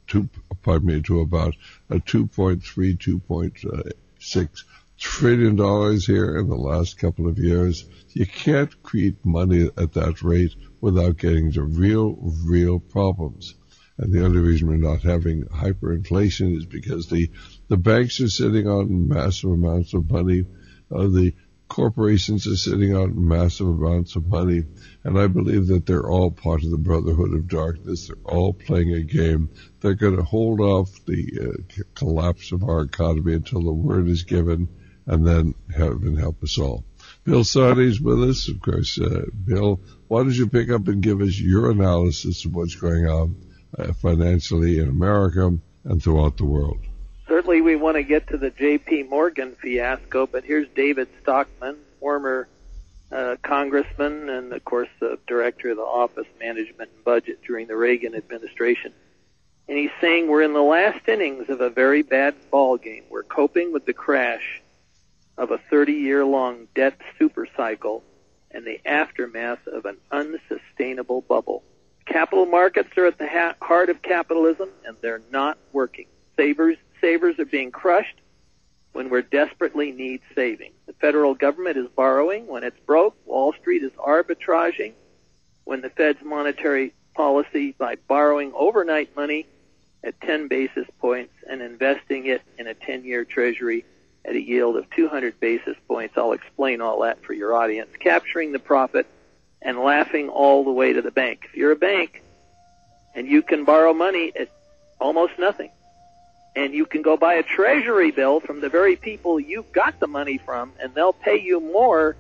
two, pardon me, to about a two point three, two point six trillion dollars here in the last couple of years. You can't create money at that rate without getting into real, real problems. And the only reason we're not having hyperinflation is because the, the banks are sitting on massive amounts of money. Uh, the corporations are sitting on massive amounts of money. And I believe that they're all part of the Brotherhood of Darkness. They're all playing a game. They're going to hold off the uh, collapse of our economy until the word is given, and then heaven help us all. Bill Sardi's with us. Of course, uh, Bill, why don't you pick up and give us your analysis of what's going on uh, financially in America and throughout the world? Certainly we want to get to the J P. Morgan fiasco, but here's David Stockman, former uh, congressman and, of course, the director of the Office Management and Budget during the Reagan administration. And he's saying we're in the last innings of a very bad ball game. We're coping with the crash of a thirty-year-long debt supercycle and the aftermath of an unsustainable bubble. Capital markets are at the ha- heart of capitalism, and they're not working. Savers, savers are being crushed when we desperately need saving. The federal government is borrowing when it's broke. Wall Street is arbitraging when the Fed's monetary policy by borrowing overnight money at ten basis points and investing it in a ten-year treasury at a yield of two hundred basis points. I'll explain all that for your audience. Capturing the profit and laughing all the way to the bank. If you're a bank and you can borrow money at almost nothing, and you can go buy a treasury bill from the very people you got the money from, and they'll pay you more,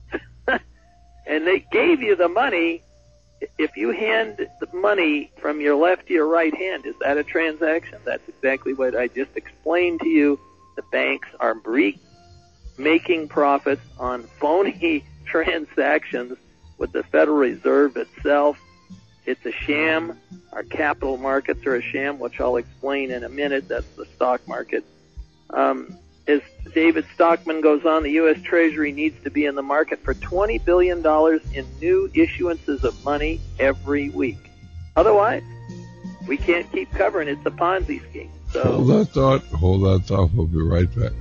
and they gave you the money. If you hand the money from your left to your right hand, is that a transaction? That's exactly what I just explained to you. The banks are making profits on phony transactions with the Federal Reserve itself. It's a sham. Our capital markets are a sham, which I'll explain in a minute. That's the stock market. Um, as David Stockman goes on, the U S. Treasury needs to be in the market for twenty billion dollars in new issuances of money every week. Otherwise, we can't keep covering. It's a Ponzi scheme. So, hold that thought. Hold that thought. We'll be right back.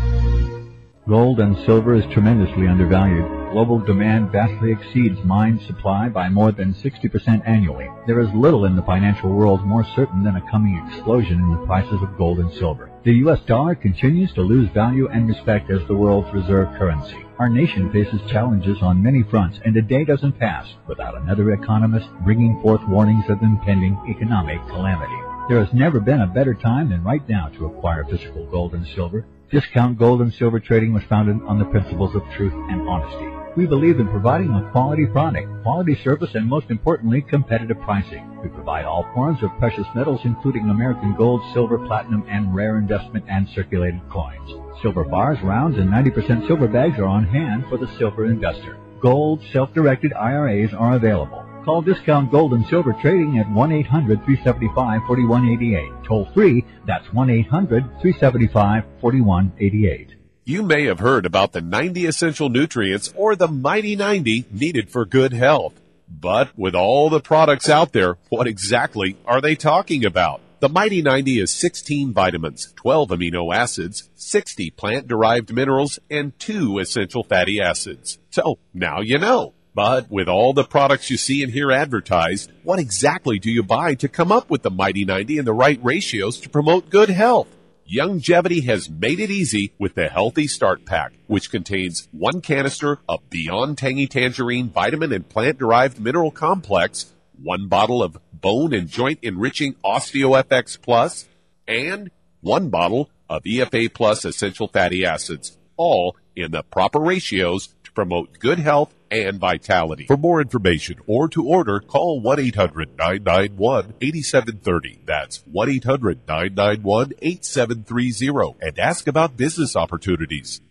Gold and silver is tremendously undervalued. Global demand vastly exceeds mine supply by more than sixty percent annually. There is little in the financial world more certain than a coming explosion in the prices of gold and silver. The U S dollar continues to lose value and respect as the world's reserve currency. Our nation faces challenges on many fronts, and a day doesn't pass without another economist bringing forth warnings of impending economic calamity. There has never been a better time than right now to acquire physical gold and silver. Discount Gold and Silver Trading was founded on the principles of truth and honesty. We believe in providing a quality product, quality service, and most importantly, competitive pricing. We provide all forms of precious metals, including American gold, silver, platinum, and rare investment and circulated coins. Silver bars, rounds, and ninety percent silver bags are on hand for the silver investor. Gold, self-directed I R As are available. Call Discount Gold and Silver Trading at one eight hundred, three seven five, four one eight eight. Toll free, that's one eight hundred, three seven five, four one eight eight. You may have heard about the ninety essential nutrients or the Mighty ninety needed for good health. But with all the products out there, what exactly are they talking about? The Mighty ninety is sixteen vitamins, twelve amino acids, sixty plant-derived minerals, and two essential fatty acids. So now you know. But with all the products you see and hear advertised, what exactly do you buy to come up with the Mighty ninety and the right ratios to promote good health? Youngevity has made it easy with the Healthy Start Pack, which contains one canister of Beyond Tangy Tangerine vitamin and plant-derived mineral complex, one bottle of bone and joint enriching OsteoFX Plus, and one bottle of E F A Plus essential fatty acids, all in the proper ratios to promote good health and vitality. For more information or to order, call one eight hundred, nine nine one, eight seven three zero. That's one eight hundred, nine nine one, eight seven three zero and ask about business opportunities.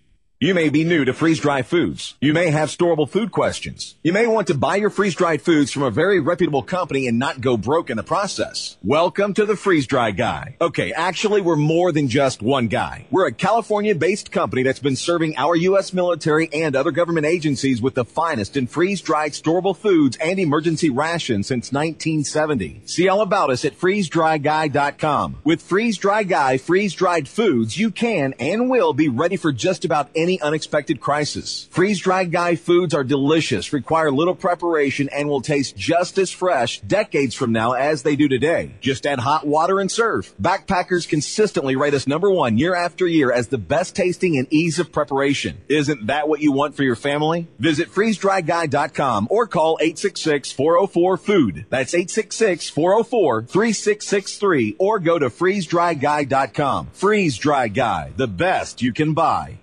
You may be new to freeze-dried foods. You may have storable food questions. You may want to buy your freeze-dried foods from a very reputable company and not go broke in the process. Welcome to the Freeze-Dry Guy. Okay, actually, we're more than just one guy. We're a California-based company that's been serving our U S military and other government agencies with the finest in freeze-dried storable foods and emergency rations since nineteen seventy. See all about us at freeze dry guy dot com. With Freeze-Dry Guy freeze-dried foods, you can and will be ready for just about any unexpected crisis. Freeze-Dried Guy foods are delicious, require little preparation, and will taste just as fresh decades from now as they do today. Just add hot water and serve. Backpackers consistently rate us number one year after year as the best tasting and ease of preparation. Isn't that what you want for your family? Visit freeze dry guy dot com or call eight six six, four oh four, food. That's eight six six, four oh four, three six six three or go to freeze dry guy dot com. Freeze-Dry Guy, the best you can buy.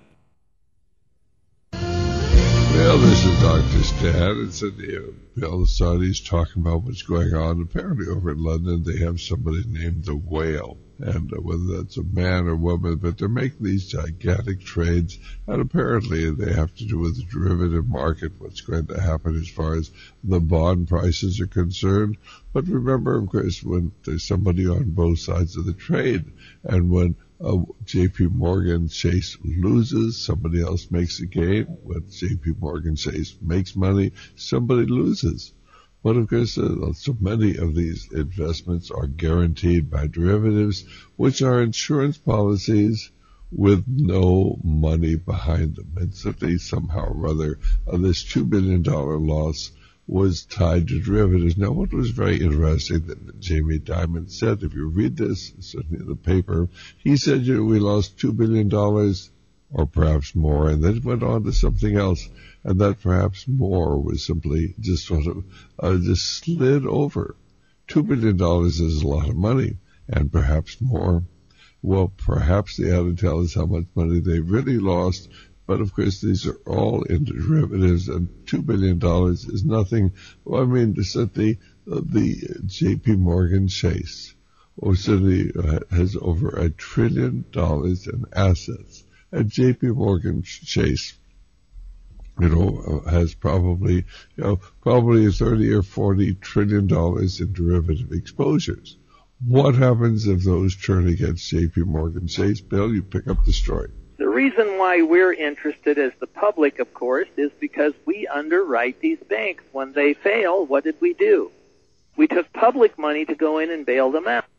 Well, this is Doctor Stan. It's in the Bill Saudis talking about what's going on. Apparently over in London they have somebody named the Whale. And uh, whether that's a man or woman, but they're making these gigantic trades, and apparently they have to do with the derivative market, what's going to happen as far as the bond prices are concerned. But remember, of course, when there's somebody on both sides of the trade, and when uh, J P Morgan Chase loses, somebody else makes a gain. When J P Morgan Chase makes money, somebody loses. But of course, uh, so many of these investments are guaranteed by derivatives, which are insurance policies with no money behind them. And so they somehow or other, uh, this two billion dollars loss was tied to derivatives. Now, what was very interesting that Jamie Dimon said, if you read this, certainly in the paper, he said, you know, we lost two billion dollars or perhaps more, and then it went on to something else. And that perhaps more was simply just sort of uh, just slid over. Two billion dollars is a lot of money, and perhaps more. Well, perhaps they ought to tell us how much money they really lost. But of course, these are all in derivatives, and two billion dollars is nothing. Well, I mean, to set the uh, the J P Morgan Chase, or certainly uh, has over a trillion dollars in assets, and J P Morgan Chase, you know, has probably, you know, probably thirty or forty trillion dollars in derivative exposures. What happens if those turn against J P Morgan Chase? Bill, you pick up the story. The reason why we're interested as the public, of course, is because we underwrite these banks. When they fail, what did we do? We took public money to go in and bail them out.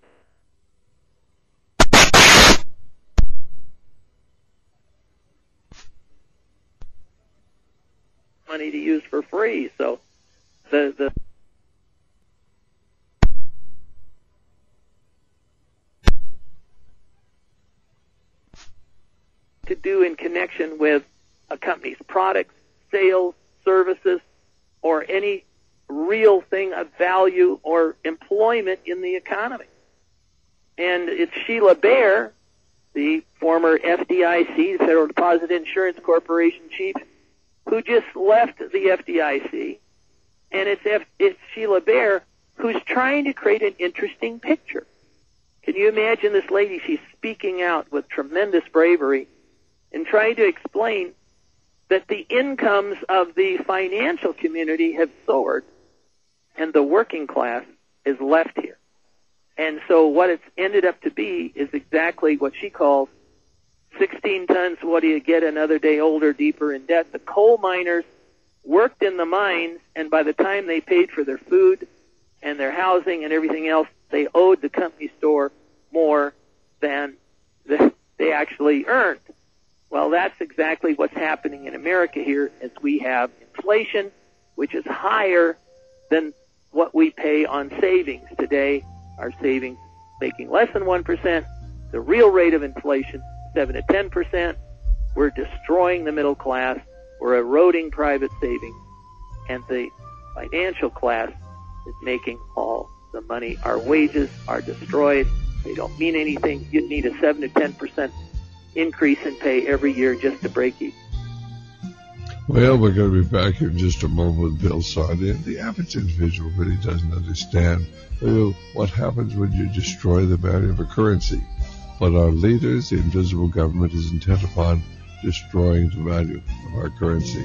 Money to use for free. So the the to do in connection with a company's products, sales, services, or any real thing of value or employment in the economy. And it's Sheila Bair, the former F D I C, Federal Deposit Insurance Corporation chief, who just left the F D I C, and it's F- it's Sheila Bair who's trying to create an interesting picture. Can you imagine this lady? She's speaking out with tremendous bravery and trying to explain that the incomes of the financial community have soared and the working class is left here. And so what it's ended up to be is exactly what she calls sixteen tons, what do you get another day older, deeper in debt? The coal miners worked in the mines, and by the time they paid for their food and their housing and everything else, they owed the company store more than the, they actually earned. Well, that's exactly what's happening in America here, as we have inflation, which is higher than what we pay on savings today. Our savings making less than one percent. The real rate of inflation, seven to ten percent. We're destroying the middle class. We're eroding private savings. And the financial class is making all the money. Our wages are destroyed. They don't mean anything. You'd need a seven to ten percent increase in pay every year just to break even. Well, we're going to be back here in just a moment with Bill Sardi. The average individual really doesn't understand, you know, what happens when you destroy the value of a currency. What our leaders, the invisible government, is intent upon destroying the value of our currency.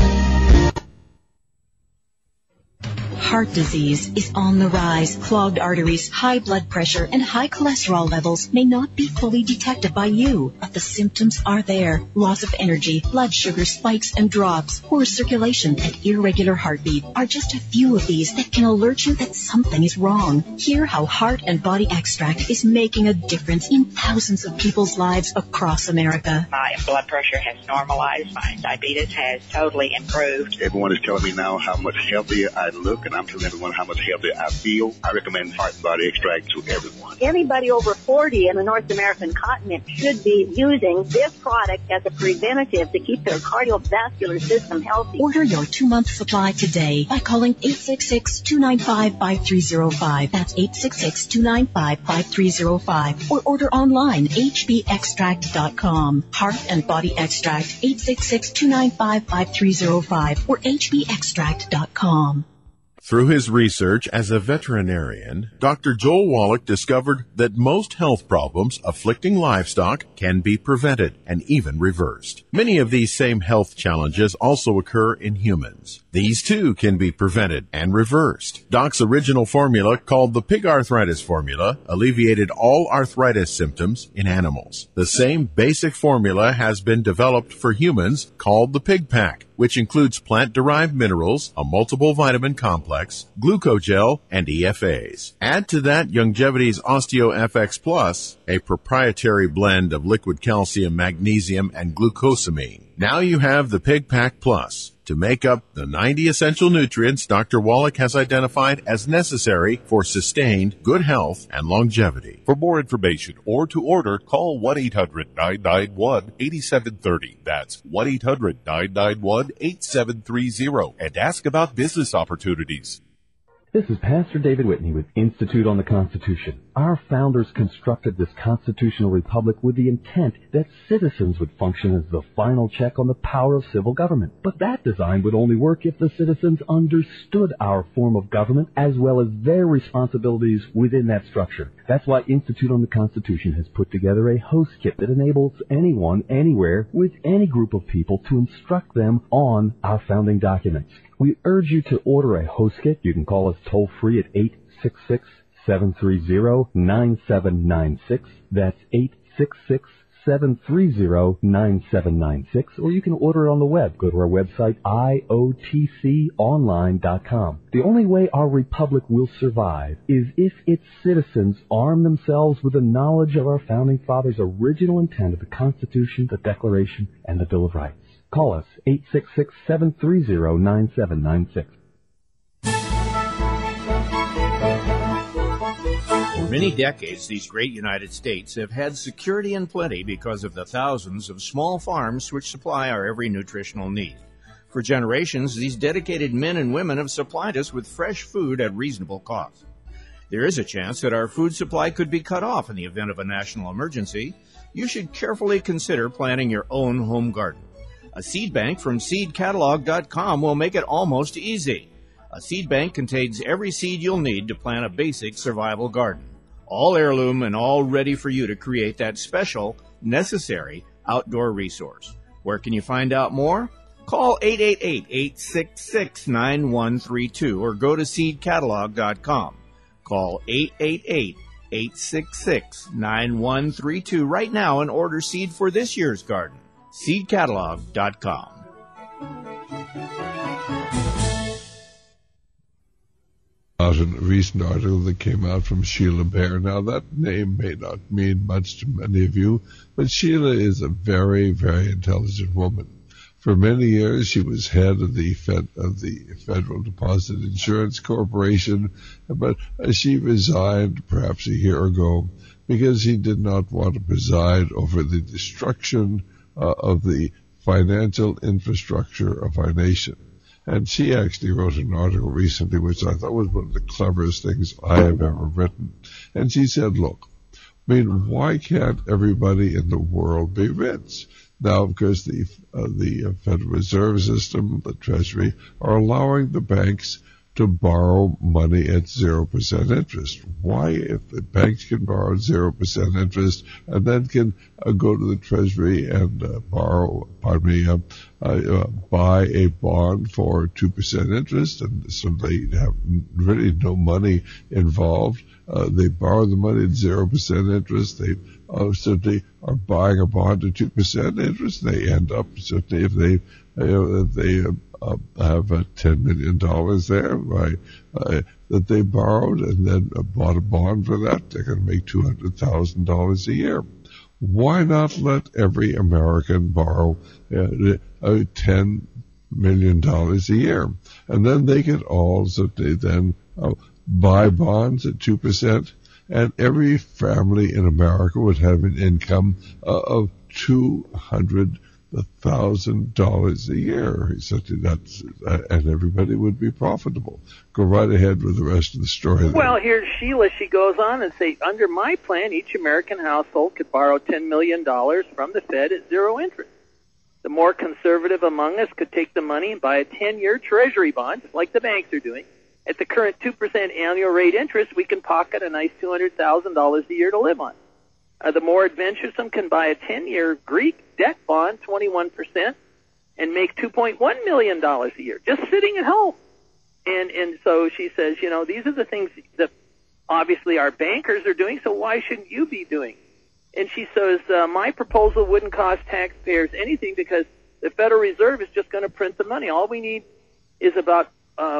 Heart disease is on the rise. Clogged arteries, high blood pressure, and high cholesterol levels may not be fully detected by you, but the symptoms are there. Loss of energy, blood sugar spikes and drops, poor circulation, and irregular heartbeat are just a few of these that can alert you that something is wrong. Hear how Heart and Body Extract is making a difference in thousands of people's lives across America. My blood pressure has normalized. My diabetes has totally improved. Everyone is telling me now how much healthier I look, and I'm telling everyone how much healthier I feel. I recommend Heart and Body Extract to everyone. Anybody over forty in the North American continent should be using this product as a preventative to keep their cardiovascular system healthy. Order your two-month supply today by calling eight six six, two nine five, five three zero five. That's eight six six, two nine five, five three zero five. Or order online, h b extract dot com. Heart and Body Extract, eight six six, two nine five, five three zero five or h b extract dot com. Through his research as a veterinarian, Doctor Joel Wallach discovered that most health problems afflicting livestock can be prevented and even reversed. Many of these same health challenges also occur in humans. These too can be prevented and reversed. Doc's original formula, called the Pig Arthritis Formula, alleviated all arthritis symptoms in animals. The same basic formula has been developed for humans, called the Pig Pack, which includes plant-derived minerals, a multiple vitamin complex, glucogel, and E F As. Add to that Youngevity's OsteoFX Plus, a proprietary blend of liquid calcium, magnesium, and glucosamine. Now you have the Pig Pack Plus to make up the ninety essential nutrients Doctor Wallach has identified as necessary for sustained good health and longevity. For more information or to order, call one eight hundred, nine nine one, eight seven three zero. That's one eight hundred, nine nine one, eight seven three zero and ask about business opportunities. This is Pastor David Whitney with Institute on the Constitution. Our founders constructed this constitutional republic with the intent that citizens would function as the final check on the power of civil government. But that design would only work if the citizens understood our form of government as well as their responsibilities within that structure. That's why Institute on the Constitution has put together a host kit that enables anyone, anywhere, with any group of people to instruct them on our founding documents. We urge you to order a host kit. You can call us toll-free at eight six six, seven three zero, nine seven nine six. That's eight six six, seven three zero, nine seven nine six. Or you can order it on the web. Go to our website, I O T C online dot com. The only way our republic will survive is if its citizens arm themselves with the knowledge of our founding fathers' original intent of the Constitution, the Declaration, and the Bill of Rights. Call us, eight six six, seven three zero, nine seven nine six. For many decades, these great United States have had security and plenty because of the thousands of small farms which supply our every nutritional need. For generations, these dedicated men and women have supplied us with fresh food at reasonable cost. There is a chance that our food supply could be cut off in the event of a national emergency. You should carefully consider planting your own home garden. A seed bank from seed catalog dot com will make it almost easy. A seed bank contains every seed you'll need to plant a basic survival garden. All heirloom and all ready for you to create that special, necessary outdoor resource. Where can you find out more? Call eight eight eight, eight six six, nine one three two or go to seed catalog dot com. Call eight eight eight, eight six six, nine one three two right now and order seed for this year's garden. seed catalog dot com. Out in a recent article that came out from Sheila Bair. Now, that name may not mean much to many of you, but Sheila is a very, very intelligent woman. For many years, she was head of the Fed, of the Federal Deposit Insurance Corporation, but she resigned perhaps a year ago because she did not want to preside over the destruction uh, of the financial infrastructure of our nation. And she actually wrote an article recently, which I thought was one of the cleverest things I have ever written. And she said, look, I mean, why can't everybody in the world be rich? Now, because the uh, the Federal Reserve System, the Treasury, are allowing the banks to borrow money at zero percent interest. Why, if the banks can borrow at zero percent interest and then can uh, go to the Treasury and uh, borrow, pardon me, uh, uh, buy a bond for two percent interest, and so they have really no money involved. Uh, they borrow the money at zero percent interest. They uh, certainly are buying a bond at two percent interest. They end up, certainly if they, you know, if they uh, Uh, have uh, ten million dollars there, right, uh, that they borrowed and then uh, bought a bond for that. They're going to make two hundred thousand dollars a year. Why not let every American borrow uh, uh, ten million dollars a year? And then they could all so they then uh, buy bonds at two percent, and every family in America would have an income uh, of two hundred thousand dollars a year. He said that's, uh, and everybody would be profitable. Go right ahead with the rest of the story. Well, there. Here's Sheila. She goes on and say, under my plan, each American household could borrow ten million dollars from the Fed at zero interest. The more conservative among us could take the money and buy a ten-year Treasury bond, like the banks are doing. At the current two percent annual rate interest, we can pocket a nice two hundred thousand dollars a year to live on. Uh, the more adventuresome can buy a ten-year Greek debt bond, twenty-one percent, and make two point one million dollars a year, just sitting at home. And and so she says, you know, these are the things that obviously our bankers are doing, so why shouldn't you be doing? And she says, uh, my proposal wouldn't cost taxpayers anything because the Federal Reserve is just going to print the money. All we need is about uh,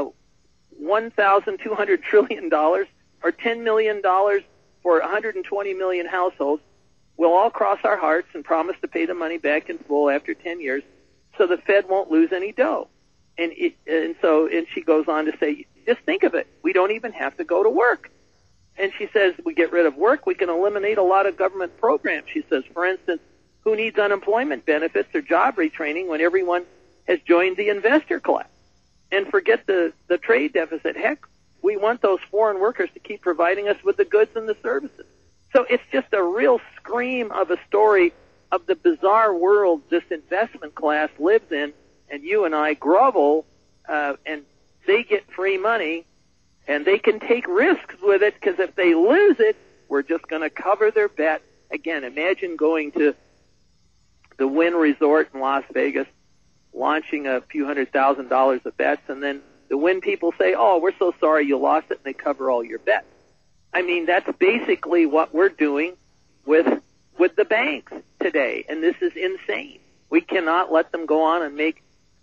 one thousand two hundred trillion dollars or ten million dollars for one hundred twenty million households. We'll all cross our hearts and promise to pay the money back in full after ten years so the Fed won't lose any dough. And it, and so, and she goes on to say, just think of it. We don't even have to go to work. And she says, we get rid of work, we can eliminate a lot of government programs. She says, for instance, who needs unemployment benefits or job retraining when everyone has joined the investor class? And forget the, the trade deficit. Heck, we want those foreign workers to keep providing us with the goods and the services. So it's just a real scream of a story of the bizarre world this investment class lives in, and you and I grovel, uh, and they get free money, and they can take risks with it, because if they lose it, we're just going to cover their bet. Again, imagine going to the Wynn Resort in Las Vegas, launching a few hundred thousand dollars of bets, and then the Wynn people say, oh, we're so sorry you lost it, and they cover all your bets. I mean, that's basically what we're doing with with the banks today, and this is insane. We cannot let them go on and make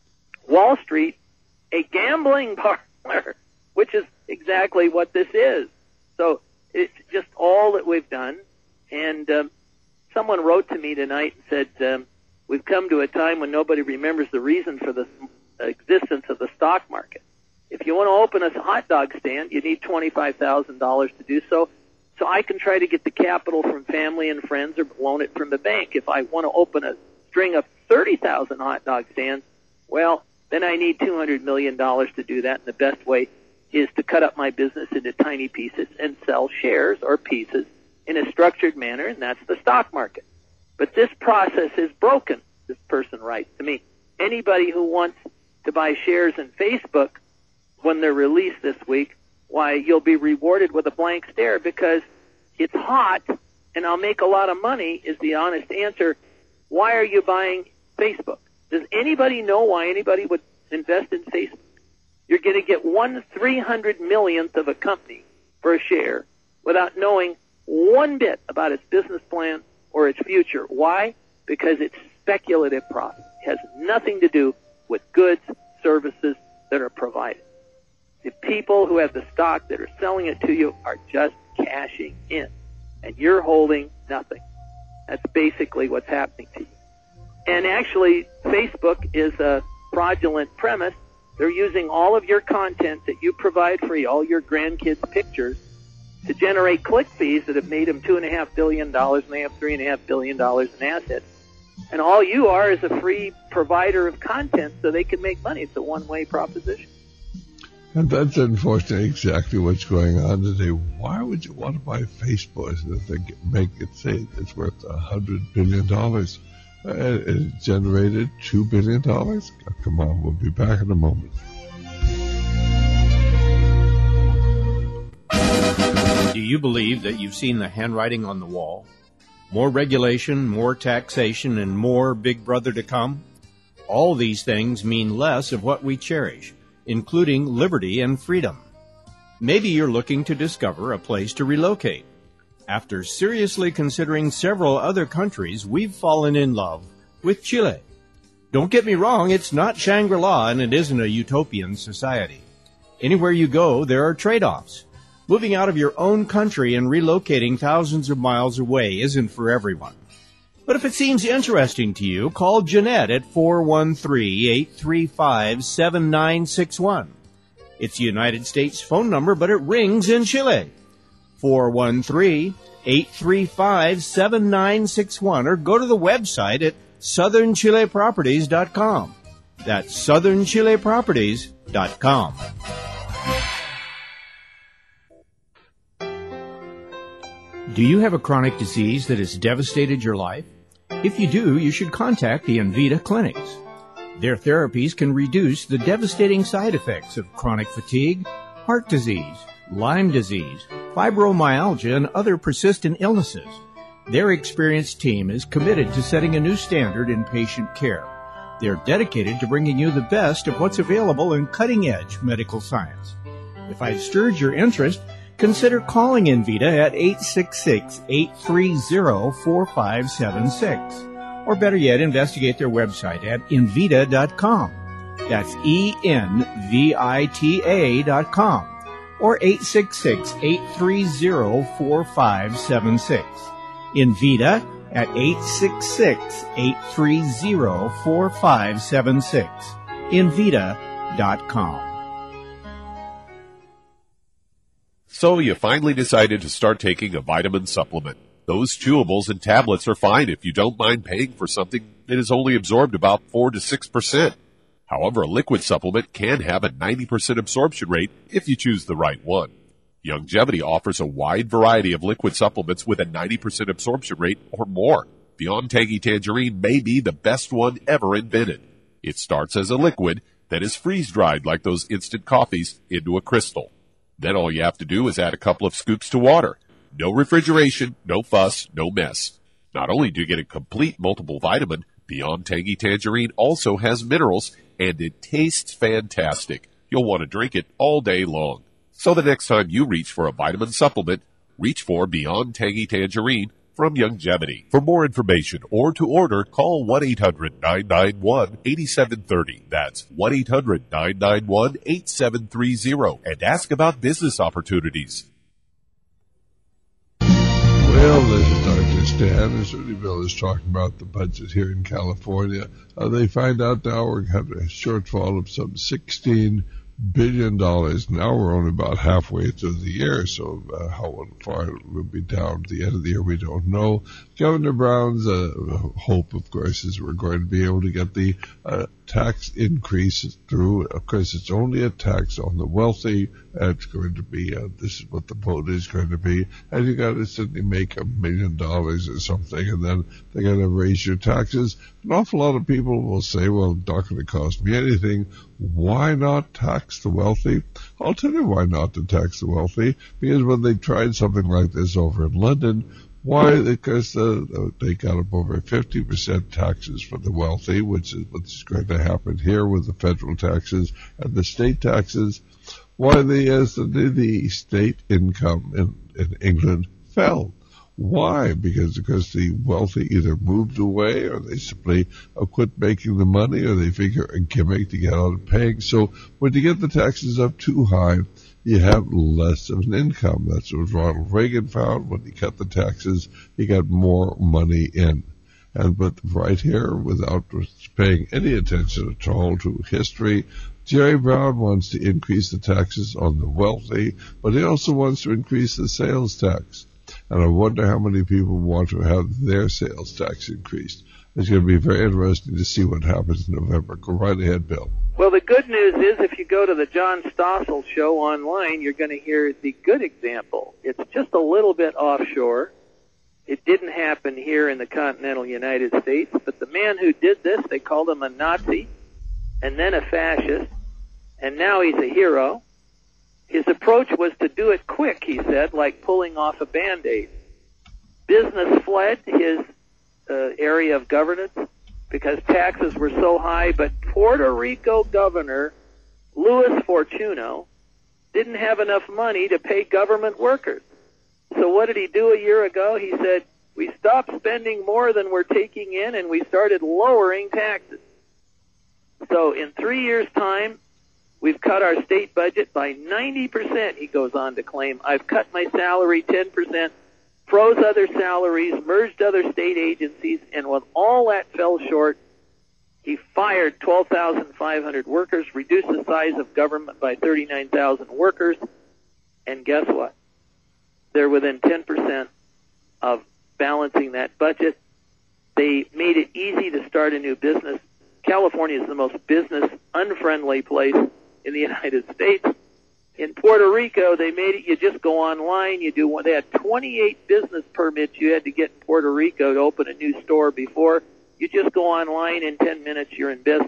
Wall Street a gambling parlor, which is exactly what this is. So it's just all that we've done. And um, someone wrote to me tonight and said, um, we've come to a time when nobody remembers the reason for the existence of the stock market. If you want to open a hot dog stand, you need twenty-five thousand dollars to do so. So I can try to get the capital from family and friends or loan it from the bank. If I want to open a string of thirty thousand hot dog stands, well, then I need two hundred million dollars to do that. And the best way is to cut up my business into tiny pieces and sell shares or pieces in a structured manner, and that's the stock market. But this process is broken, this person writes to me. Anybody who wants to buy shares in Facebook when they're released this week, why, you'll be rewarded with a blank stare because it's hot and I'll make a lot of money is the honest answer. Why are you buying Facebook? Does anybody know why anybody would invest in Facebook? You're going to get one three hundred millionth of a company for a share without knowing one bit about its business plan or its future. Why? Because it's speculative profit. It has nothing to do with goods, services that are provided. The people who have the stock that are selling it to you are just cashing in, and you're holding nothing. That's basically what's happening to you. And actually, Facebook is a fraudulent premise. They're using all of your content that you provide free, all your grandkids' pictures, to generate click fees that have made them two and a half billion dollars, and they have three and a half billion dollars in assets. And all you are is a free provider of content so they can make money. It's a one-way proposition. And that's unfortunately exactly what's going on today. Why would you want to buy Facebook if they make it say it's worth a hundred billion dollars? Uh, it generated two billion dollars. Oh, come on, we'll be back in a moment. Do you believe that you've seen the handwriting on the wall? More regulation, more taxation, and more Big Brother to come? All these things mean less of what we cherish, including liberty and freedom. Maybe you're looking to discover a place to relocate. After seriously considering several other countries, we've fallen in love with Chile. Don't get me wrong, it's not Shangri-La and it isn't a utopian society. Anywhere you go, there are trade-offs. Moving out of your own country and relocating thousands of miles away isn't for everyone. But if it seems interesting to you, call Jeanette at four one three, eight three five, seven nine six one. It's a United States phone number, but it rings in Chile. four one three, eight three five, seven nine six one, or go to the website at southern chile properties dot com. That's southern chile properties dot com. Do you have a chronic disease that has devastated your life? If you do, you should contact the Envita clinics. Their therapies can reduce the devastating side effects of chronic fatigue, heart disease, Lyme disease, fibromyalgia, and other persistent illnesses. Their experienced team is committed to setting a new standard in patient care. They're dedicated to bringing you the best of what's available in cutting-edge medical science. If I've stirred your interest, consider calling Envita at eight six six, eight three zero, four five seven six. Or better yet, investigate their website at envita dot com. That's E N V I T A dot com. Or eight six six, eight three zero, four five seven six. Envita at eight six six, eight three zero, four five seven six. envita dot com. So you finally decided to start taking a vitamin supplement. Those chewables and tablets are fine if you don't mind paying for something that is only absorbed about four to six percent. However, a liquid supplement can have a ninety percent absorption rate if you choose the right one. Youngevity offers a wide variety of liquid supplements with a ninety percent absorption rate or more. Beyond Tangy Tangerine may be the best one ever invented. It starts as a liquid that is freeze-dried like those instant coffees into a crystal. Then all you have to do is add a couple of scoops to water. No refrigeration, no fuss, no mess. Not only do you get a complete multiple vitamin, Beyond Tangy Tangerine also has minerals, and it tastes fantastic. You'll want to drink it all day long. So the next time you reach for a vitamin supplement, reach for Beyond Tangy Tangerine from Youngevity. For more information or to order, call one eight hundred, nine nine one, eight seven three zero. That's one eight hundred, nine nine one, eight seven three zero. And ask about business opportunities. Well, this is Doctor Stan. As Bill is talking about the budget here in California. Uh, they find out now we're having a shortfall of some sixteen billion dollars. Now we're only about halfway through the year, so uh, how far it will be down at the end of the year, we don't know. Governor Brown's uh, hope, of course, is we're going to be able to get the uh, tax increase through. Of course, it's only a tax on the wealthy. It's going to be, uh, this is what the vote is going to be. And you got to suddenly make a million dollars or something, and then they're going to raise your taxes. An awful lot of people will say, well, it's not going to cost me anything. Why not tax the wealthy? I'll tell you why not to tax the wealthy. Because when they tried something like this over in London, why? Because uh, they got up over fifty percent taxes for the wealthy, which is what's going to happen here with the federal taxes and the state taxes. Why the, uh, the, the state income in, in England fell. Why? Because because the wealthy either moved away or they simply uh, quit making the money or they figure a gimmick to get out of paying. So when you get the taxes up too high, you have less of an income. That's what Ronald Reagan found. When he cut the taxes, he got more money in. And but right here, without paying any attention at all to history, Jerry Brown wants to increase the taxes on the wealthy, but he also wants to increase the sales tax. And I wonder how many people want to have their sales tax increased. It's going to be very interesting to see what happens in November. Go right ahead, Bill. Well, the good news is if you go to the John Stossel show online, you're going to hear the good example. It's just a little bit offshore. It didn't happen here in the continental United States, but the man who did this, they called him a Nazi and then a fascist, and now he's a hero. His approach was to do it quick, he said, like pulling off a Band-Aid. Business fled his uh, area of governance because taxes were so high, but Puerto Rico Governor Louis Fortuno didn't have enough money to pay government workers. So what did he do a year ago? He said, we stopped spending more than we're taking in, and we started lowering taxes. So in three years' time, we've cut our state budget by ninety percent, he goes on to claim. I've cut my salary ten percent, froze other salaries, merged other state agencies, and when all that fell short, he fired twelve thousand five hundred workers, reduced the size of government by thirty-nine thousand workers, and guess what? They're within ten percent of balancing that budget. They made it easy to start a new business. California is the most business-unfriendly place in the United States. In Puerto Rico, they made it, you just go online, you do one. They had twenty-eight business permits you had to get in Puerto Rico to open a new store before. You just go online, in ten minutes you're in business.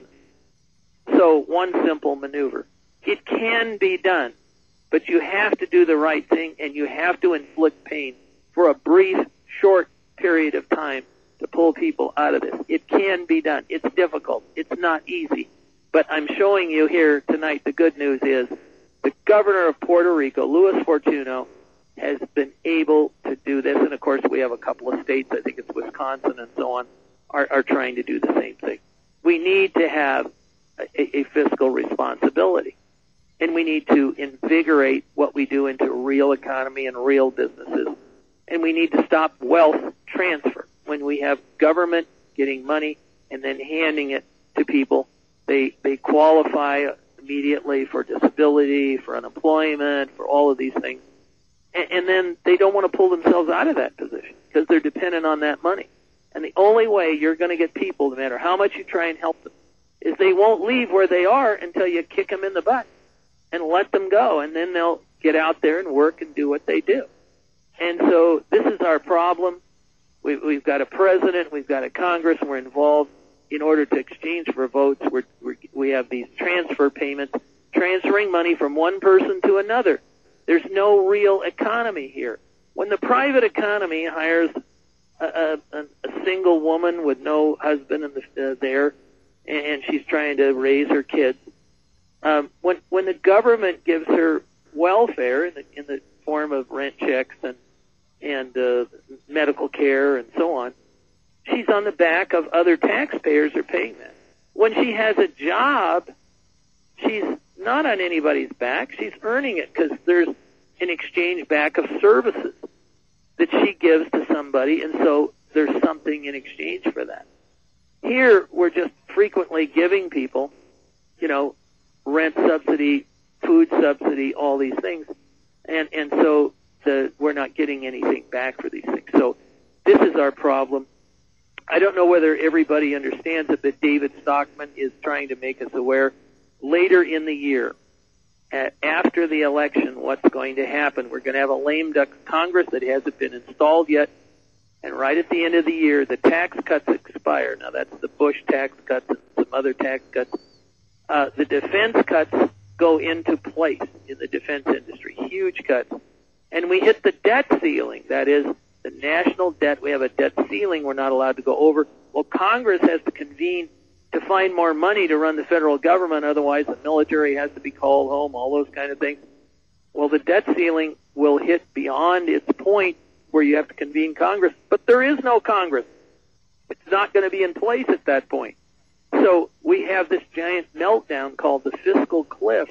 So one simple maneuver. It can be done, but you have to do the right thing, and you have to inflict pain for a brief, short period of time to pull people out of this. It can be done. It's difficult. It's not easy. But I'm showing you here tonight the good news is the governor of Puerto Rico, Louis Fortuno, has been able to do this. And, of course, we have a couple of states, I think it's Wisconsin and so on, are, are trying to do the same thing. We need to have a, a fiscal responsibility, and we need to invigorate what we do into real economy and real businesses. And we need to stop wealth transfer. When we have government getting money and then handing it to people, they they qualify immediately for disability, for unemployment, for all of these things. And, and then they don't want to pull themselves out of that position because they're dependent on that money. And the only way you're going to get people, no matter how much you try and help them, is they won't leave where they are until you kick them in the butt and let them go. And then they'll get out there and work and do what they do. And so this is our problem. We've, we've got a president, we've got a Congress, and we're involved in order to exchange for votes. We're, we're, we have these transfer payments, transferring money from one person to another. There's no real economy here. When the private economy hires a, a, a single woman with no husband in the, uh, there, and she's trying to raise her kids, um, when when the government gives her welfare in the, in the form of rent checks and and uh, medical care and so on, she's on the back of other taxpayers who are paying that. When she has a job, she's not on anybody's back. She's earning it because there's an exchange back of services that she gives to somebody, and so there's something in exchange for that. Here, we're just frequently giving people, you know, rent subsidy, food subsidy, all these things, and and so the, we're not getting anything back for these things. So this is our problem. I don't know whether everybody understands it, but David Stockman is trying to make us aware later in the year, at, after the election, what's going to happen. We're going to have a lame duck Congress that hasn't been installed yet, and right at the end of the year, the tax cuts expire. Now, that's the Bush tax cuts and some other tax cuts. Uh, the defense cuts go into place in the defense industry, huge cuts. And we hit the debt ceiling, that is, the national debt. We have a debt ceiling we're not allowed to go over. Well, Congress has to convene to find more money to run the federal government, otherwise the military has to be called home, all those kind of things. Well, the debt ceiling will hit beyond its point where you have to convene Congress, but there is no Congress. It's not going to be in place at that point. So we have this giant meltdown called the fiscal cliff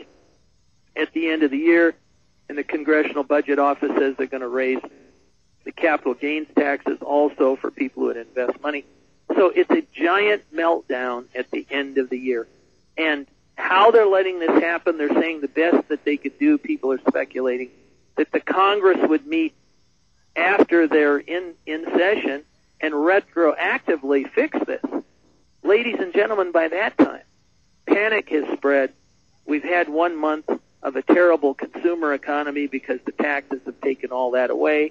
at the end of the year, and the Congressional Budget Office says they're going to raise the capital gains taxes also for people who would invest money. So it's a giant meltdown at the end of the year. And how they're letting this happen, they're saying the best that they could do, people are speculating, that the Congress would meet after they're in, in session and retroactively fix this. Ladies and gentlemen, by that time, panic has spread. We've had one month of a terrible consumer economy because the taxes have taken all that away.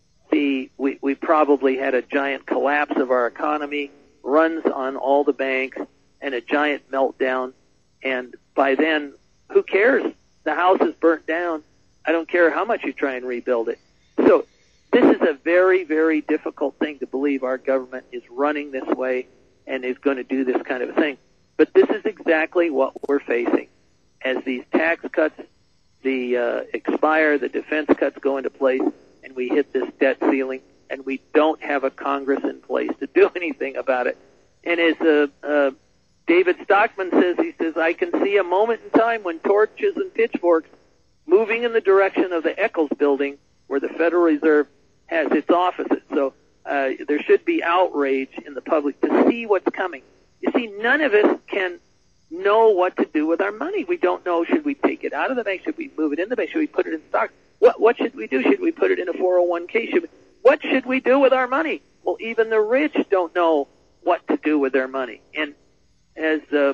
The, we, we probably had a giant collapse of our economy, runs on all the banks, and a giant meltdown. And by then, who cares the house is burnt down. I don't care how much you try and rebuild it. So this is a very, very difficult thing to believe our government is running this way and is going to do this kind of a thing. But this is exactly what we're facing. As these tax cuts, the uh, expire, the defense cuts go into place, and we hit this debt ceiling, and we don't have a Congress in place to do anything about it. And as uh, uh, David Stockman says, he says, I can see a moment in time when torches and pitchforks moving in the direction of the Eccles building where the Federal Reserve has its offices. So uh, there should be outrage in the public to see what's coming. You see, none of us can know what to do with our money. We don't know, should we take it out of the bank? Should we move it in the bank? Should we put it in stock? What, what should we do? Should we put it in a four oh one k? Should we, what should we do with our money? Well, even the rich don't know what to do with their money. And as uh,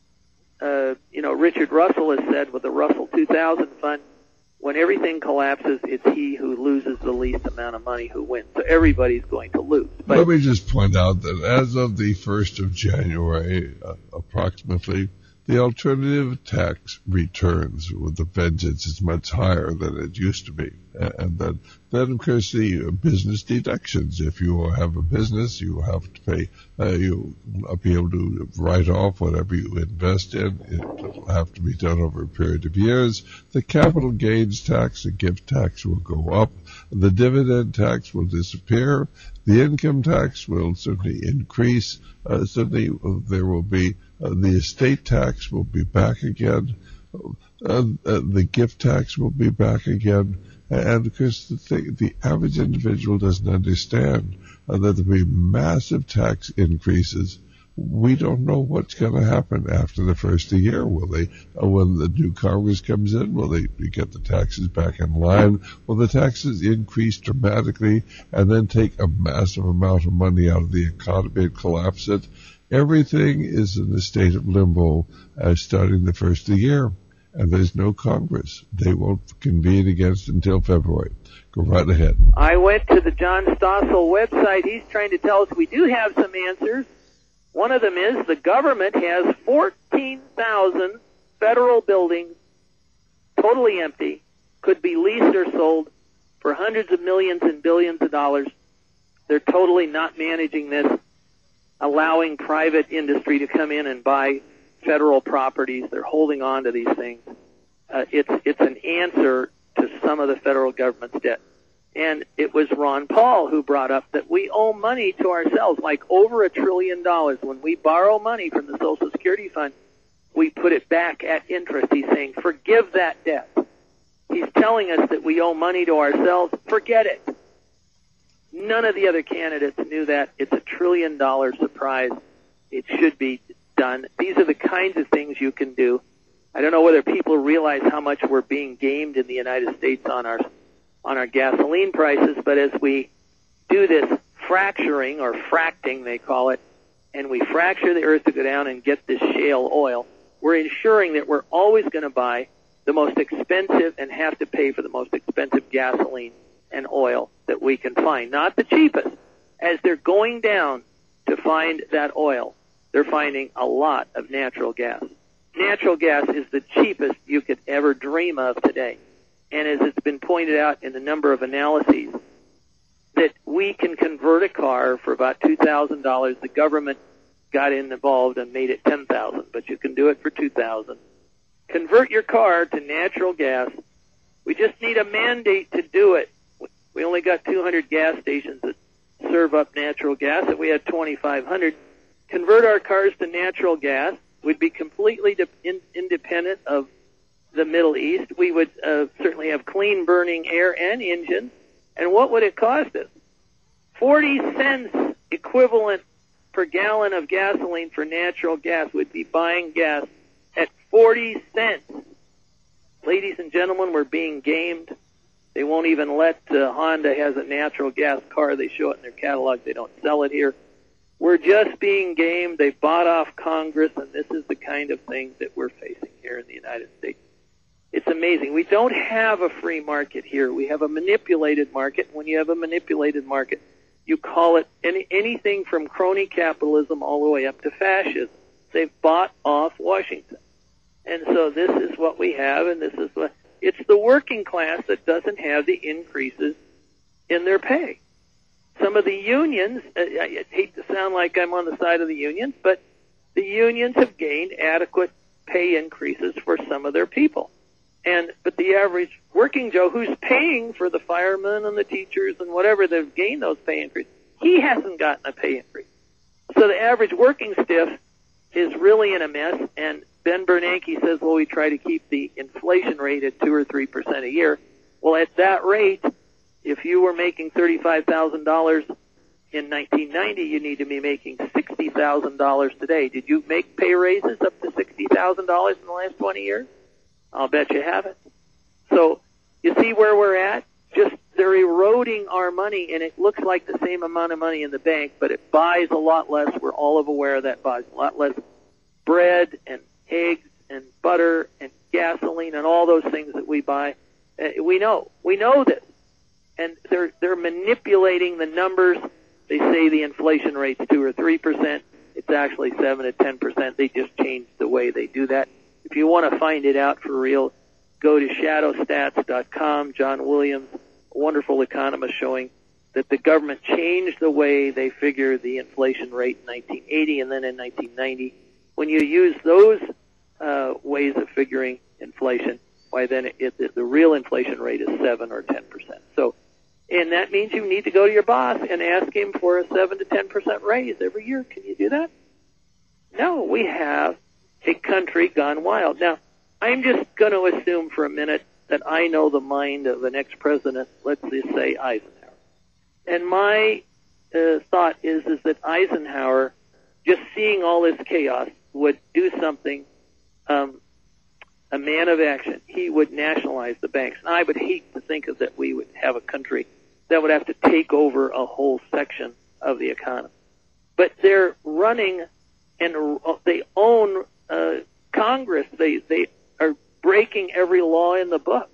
uh, you know, Richard Russell has said with the Russell two thousand fund, when everything collapses, it's he who loses the least amount of money who wins. So everybody's going to lose. But let me just point out that as of the first of January, uh, approximately, the alternative tax returns with the vengeance is much higher than it used to be. And then, then of course, the business deductions. If you have a business, you have to pay, uh, you'll be able to write off whatever you invest in. It'll have to be done over a period of years. The capital gains tax, the gift tax will go up. The dividend tax will disappear. The income tax will certainly increase. Uh, certainly uh, there will be, uh, the estate tax will be back again. Uh, uh, the gift tax will be back again. And of course, the, thing, the average individual doesn't understand uh, that there will be massive tax increases. We don't know what's going to happen after the first of the year. Will they, uh, when the new Congress comes in, will they get the taxes back in line? Will the taxes increase dramatically and then take a massive amount of money out of the economy and collapse it? Everything is in a state of limbo uh, starting the first of the year. And there's no Congress. They won't convene against until February. Go right ahead. I went to the John Stossel website. He's trying to tell us we do have some answers. One of them is the government has fourteen thousand federal buildings totally empty, could be leased or sold for hundreds of millions and billions of dollars. They're totally not managing this, allowing private industry to come in and buy federal properties. They're holding on to these things. Uh, it's it's an answer to some of the federal government's debt. And it was Ron Paul who brought up that we owe money to ourselves, like over a trillion dollars. When we borrow money from the Social Security Fund, we put it back at interest. He's saying, forgive that debt. He's telling us that we owe money to ourselves. Forget it. None of the other candidates knew that. It's a trillion dollar surprise. It should be done. These are the kinds of things you can do. I don't know whether people realize how much we're being gamed in the United States on our on our gasoline prices, but as we do this fracturing, or fracting they call it, and we fracture the earth to go down and get this shale oil, we're ensuring that we're always going to buy the most expensive and have to pay for the most expensive gasoline and oil that we can find, not the cheapest. As they're going down to find that oil, they're finding a lot of natural gas. Natural gas is the cheapest you could ever dream of today. And as it's been pointed out in a number of analyses, that we can convert a car for about two thousand dollars. The government got involved and made it ten thousand dollars, but you can do it for two thousand dollars. Convert your car to natural gas. We just need a mandate to do it. We only got two hundred gas stations that serve up natural gas, and we had twenty-five hundred. Convert our cars to natural gas. We'd be completely de- in- independent of the Middle East. We would uh, certainly have clean burning air and engines. And what would it cost us? forty cents equivalent per gallon of gasoline for natural gas. We'd be buying gas at forty cents. Ladies and gentlemen, we're being gamed. They won't even let uh, Honda has a natural gas car. They show it in their catalog. They don't sell it here. We're just being gamed. They bought off Congress, and this is the kind of things that we're facing here in the United States. It's amazing. We don't have a free market here. We have a manipulated market. When you have a manipulated market, you call it any, anything from crony capitalism all the way up to fascism. They've bought off Washington. And so this is what we have, and this is what, it's the working class that doesn't have the increases in their pay. Some of the unions, I hate to sound like I'm on the side of the unions, but the unions have gained adequate pay increases for some of their people. And, but the average working Joe who's paying for the firemen and the teachers and whatever that have gained those pay increases, he hasn't gotten a pay increase. So the average working stiff is really in a mess, and Ben Bernanke says, well, we try to keep the inflation rate at two or three percent a year. Well, at that rate, if you were making thirty-five thousand dollars in nineteen ninety, you need to be making sixty thousand dollars today. Did you make pay raises up to sixty thousand dollars in the last twenty years? I'll bet you haven't. So you see where we're at? Just they're eroding our money, and it looks like the same amount of money in the bank, but it buys a lot less. We're all aware of that. Buys a lot less bread and eggs and butter and gasoline and all those things that we buy. Uh, we know. We know this. And they're they're manipulating the numbers. They say the inflation rate's two or three percent. It's actually seven to ten percent. They just changed the way they do that. If you want to find it out for real, go to shadow stats dot com. John Williams, a wonderful economist, showing that the government changed the way they figure the inflation rate in nineteen eighty and then in nineteen ninety. When you use those uh, ways of figuring inflation, why then it, it, the real inflation rate is seven or ten percent. So, and that means you need to go to your boss and ask him for a seven to ten percent raise every year. Can you do that? No, we have a country gone wild. Now, I'm just going to assume for a minute that I know the mind of an ex-president, let's just say Eisenhower. And my uh, thought is, is that Eisenhower, just seeing all this chaos, would do something, um, a man of action. He would nationalize the banks. And I would hate to think of that we would have a country that would have to take over a whole section of the economy. But they're running, and they own uh, Congress. They they are breaking every law in the book.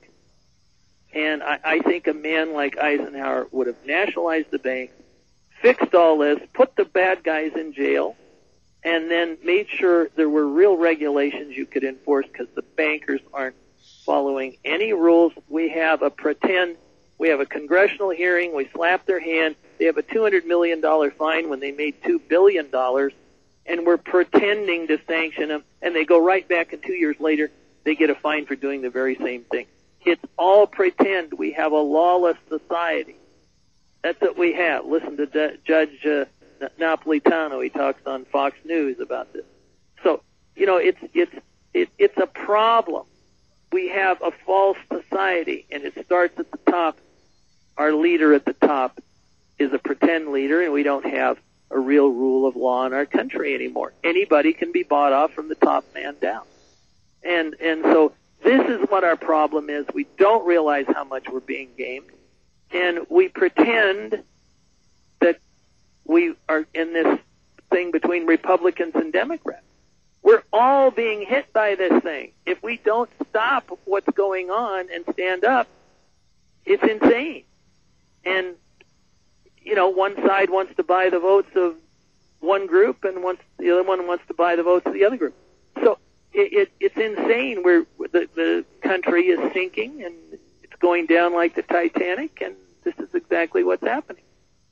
And I, I think a man like Eisenhower would have nationalized the banks, fixed all this, put the bad guys in jail, and then made sure there were real regulations you could enforce, because the bankers aren't following any rules. We have a pretend, we have a congressional hearing, we slap their hand, they have a two hundred million dollars fine when they made two billion dollars, and we're pretending to sanction them, and they go right back, and two years later, they get a fine for doing the very same thing. It's all pretend. We have a lawless society. That's what we have. Listen to D- Judge uh, Napolitano. He talks on Fox News about this. So, you know, it's it's it, it's a problem. We have a false society, and it starts at the top. Our leader at the top is a pretend leader, and we don't have a real rule of law in our country anymore. Anybody can be bought off from the top man down. And and so this is what our problem is. We don't realize how much we're being gamed, and we pretend that we are in this thing between Republicans and Democrats. We're all being hit by this thing. If we don't stop what's going on and stand up, it's insane. And, you know, one side wants to buy the votes of one group, and wants, the other one wants to buy the votes of the other group. So it, it, it's insane. We're, the, the country is sinking, and it's going down like the Titanic, and this is exactly what's happening.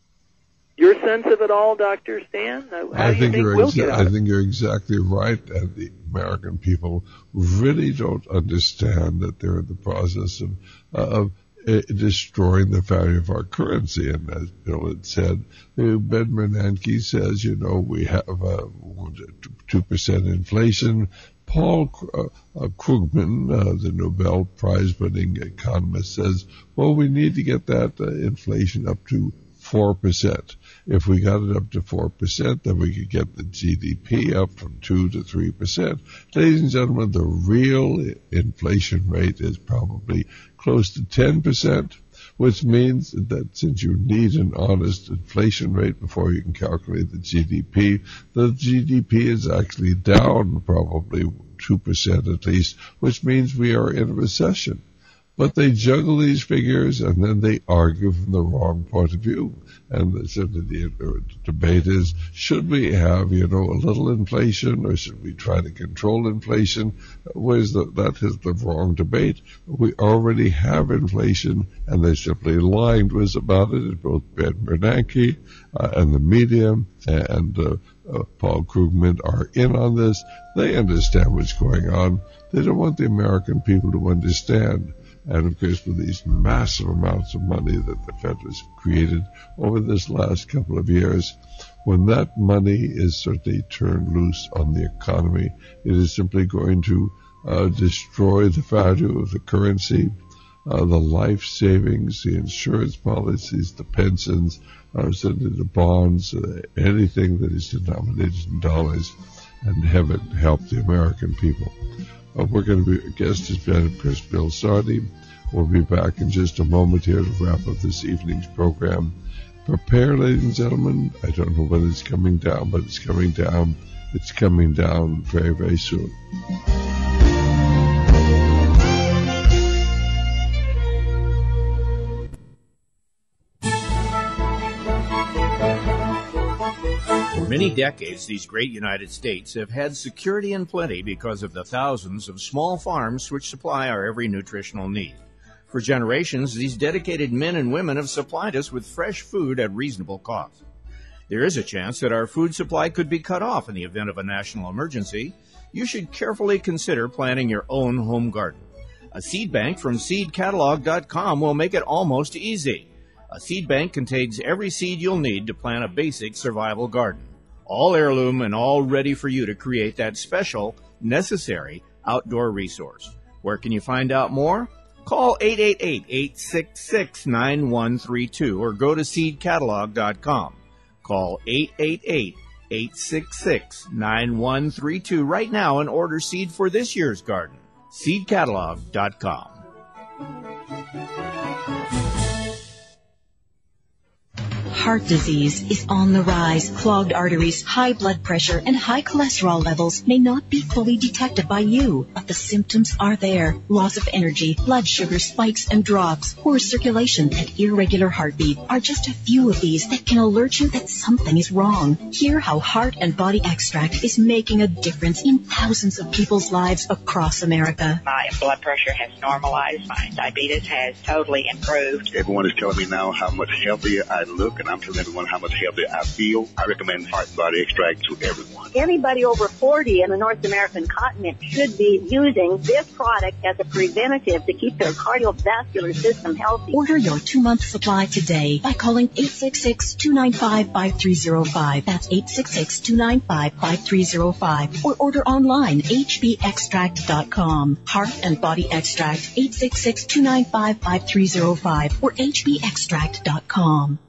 Your sense of it all, Doctor Stan? How I do think you think you're we'll exa- get out I of it? think you're exactly right, and the American people really don't understand that they're in the process of uh, of uh, destroying the value of our currency. And as Bill had said, uh, Ben Bernanke says, you know, we have uh, two percent inflation. Paul uh, uh, Krugman, uh, the Nobel Prize-winning economist, says, well, we need to get that uh, inflation up to four percent. If we got it up to four percent, then we could get the G D P up from two to three percent. Ladies and gentlemen, the real inflation rate is probably close to ten percent, which means that since you need an honest inflation rate before you can calculate the G D P, the G D P is actually down probably two percent at least, which means we are in a recession. But they juggle these figures and then they argue from the wrong point of view. And the, the, the debate is, should we have, you know, a little inflation or should we try to control inflation? Whereas the, that is the wrong debate. We already have inflation and they're simply lying to us about it. Both Ben Bernanke uh, and the media and uh, uh, Paul Krugman are in on this. They understand what's going on. They don't want the American people to understand. And of course, with these massive amounts of money that the Fed has created over this last couple of years, when that money is certainly turned loose on the economy, it is simply going to uh, destroy the value of the currency, uh, the life savings, the insurance policies, the pensions, uh, certainly the bonds, uh, anything that is denominated in dollars, and heaven help the American people. Uh, we're going to be, a guest has been, of course, Bill Sardi. We'll be back in just a moment here to wrap up this evening's program. Prepare, ladies and gentlemen. I don't know when it's coming down, but it's coming down. It's coming down very, very soon. For many decades, these great United States have had security and plenty because of the thousands of small farms which supply our every nutritional need. For generations, these dedicated men and women have supplied us with fresh food at reasonable cost. There is a chance that our food supply could be cut off in the event of a national emergency. You should carefully consider planting your own home garden. A seed bank from seed catalog dot com will make it almost easy. A seed bank contains every seed you'll need to plant a basic survival garden. All heirloom and all ready for you to create that special, necessary outdoor resource. Where can you find out more? Call eight eight eight, eight six six, nine one three two or go to seed catalog dot com. Call eight eight eight, eight six six, nine one three two right now and order seed for this year's garden. seed catalog dot com. Heart disease is on the rise. Clogged arteries, high blood pressure, and high cholesterol levels may not be fully detected by you, but the symptoms are there. Loss of energy, blood sugar spikes and drops, poor circulation, and irregular heartbeat are just a few of these that can alert you that something is wrong. Hear how Heart and Body Extract is making a difference in thousands of people's lives across America. My blood pressure has normalized. My diabetes has totally improved. Everyone is telling me now how much healthier I look, and I'm telling everyone how much healthier I feel. I recommend Heart and Body Extract to everyone. Anybody over forty in the North American continent should be using this product as a preventative to keep their cardiovascular system healthy. Order your two-month supply today by calling eight six six, two nine five, five three zero five. That's eight six six, two nine five, five three zero five. Or order online, H B extract dot com. Heart and Body Extract, eight six six, two nine five, five three zero five or H B extract dot com.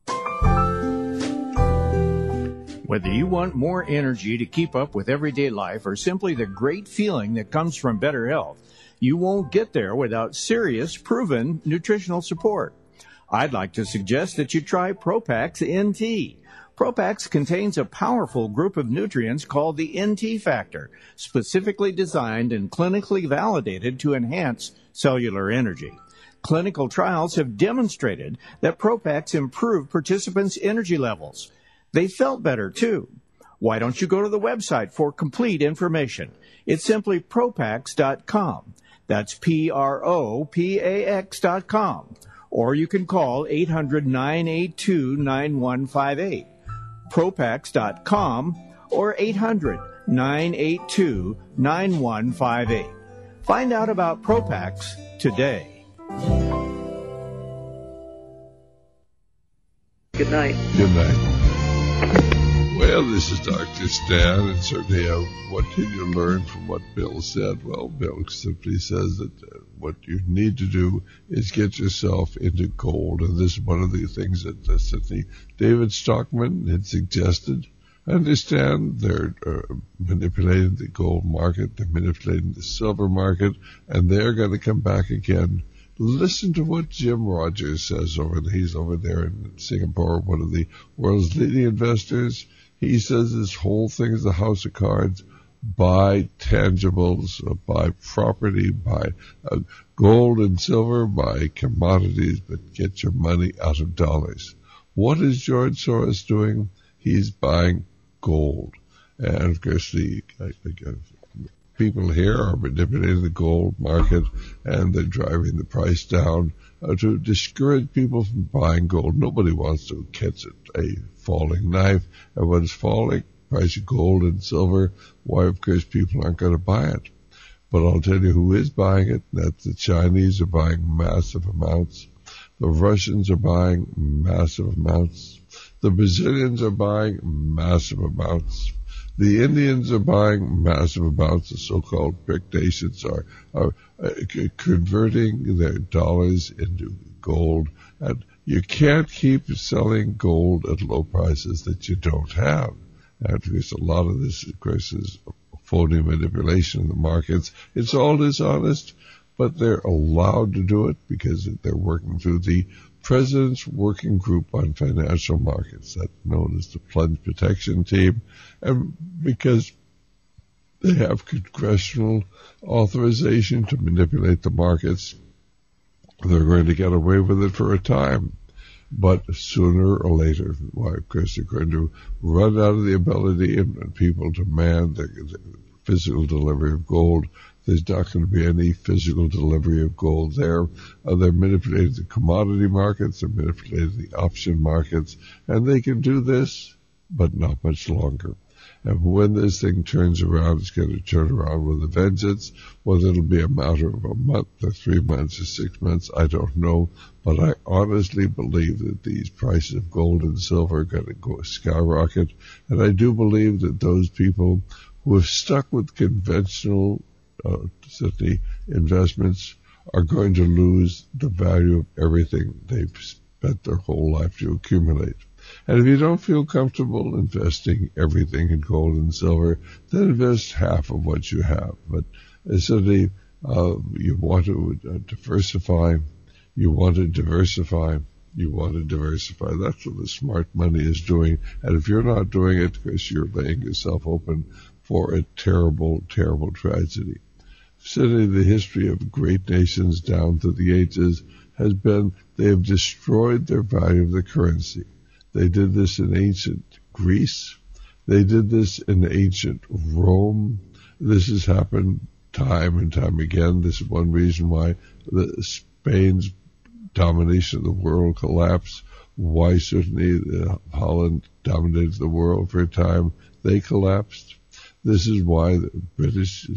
Whether you want more energy to keep up with everyday life or simply the great feeling that comes from better health, you won't get there without serious, proven nutritional support. I'd like to suggest that you try Propax N T. Propax contains a powerful group of nutrients called the N T factor, specifically designed and clinically validated to enhance cellular energy. Clinical trials have demonstrated that Propax improved participants' energy levels. They felt better, too. Why don't you go to the website for complete information? It's simply Propax dot com. That's P R O P A X dot com. Or you can call eight hundred, nine eight two, nine one five eight. Propax dot com or eight hundred, nine eight two, nine one five eight. Find out about Propax today. Good night. Good night. Well, this is Doctor Stan, and certainly uh, what can you learn from what Bill said? Well, Bill simply says that uh, what you need to do is get yourself into gold, and this is one of the things that uh, certainly David Stockman had suggested. I understand they're uh, manipulating the gold market, they're manipulating the silver market, and they're going to come back again. Listen to what Jim Rogers says over there. He's over there in Singapore, one of the world's leading investors. He says this whole thing is a house of cards. buy tangibles, uh, buy property, buy uh, gold and silver, buy commodities, but get your money out of dollars. What is George Soros doing? He's buying gold. And of course, the uh, people here are manipulating the gold market, and they're driving the price down uh, to discourage people from buying gold. Nobody wants to catch a falling knife. And when it's falling, price of gold and silver, why, of course, people aren't going to buy it. But I'll tell you who is buying it. That's the Chinese are buying massive amounts. The Russians are buying massive amounts. The Brazilians are buying massive amounts. The Indians are buying massive amounts. The so-called BRIC nations are, are uh, converting their dollars into gold. And you can't keep selling gold at low prices that you don't have. And because a lot of this, of course, is phony manipulation in the markets. It's all dishonest, but they're allowed to do it because they're working through the President's Working Group on Financial Markets, that's known as the Plunge Protection Team, and because they have congressional authorization to manipulate the markets, they're going to get away with it for a time. But sooner or later, why, of course, they're going to run out of the ability, and people demand the, the physical delivery of gold. There's not going to be any physical delivery of gold there. Uh, they're manipulating the commodity markets, they're manipulating the option markets, and they can do this, but not much longer. And when this thing turns around, it's going to turn around with a vengeance. Whether it'll be a matter of a month or three months or six months, I don't know. But I honestly believe that these prices of gold and silver are going to go skyrocket. And I do believe that those people who have stuck with conventional uh, certainly investments are going to lose the value of everything they've spent their whole life to accumulate. And if you don't feel comfortable investing everything in gold and silver, then invest half of what you have. But certainly, uh, you want to uh, diversify, you want to diversify, you want to diversify. That's what the smart money is doing. And if you're not doing it, because you're laying yourself open for a terrible, terrible tragedy. Certainly, the history of great nations down through the ages has been they have destroyed their value of the currency. They did this in ancient Greece. They did this in ancient Rome. This has happened time and time again. This is one reason why the Spain's domination of the world collapsed. Why certainly uh, Holland dominated the world for a time. They collapsed. This is why the British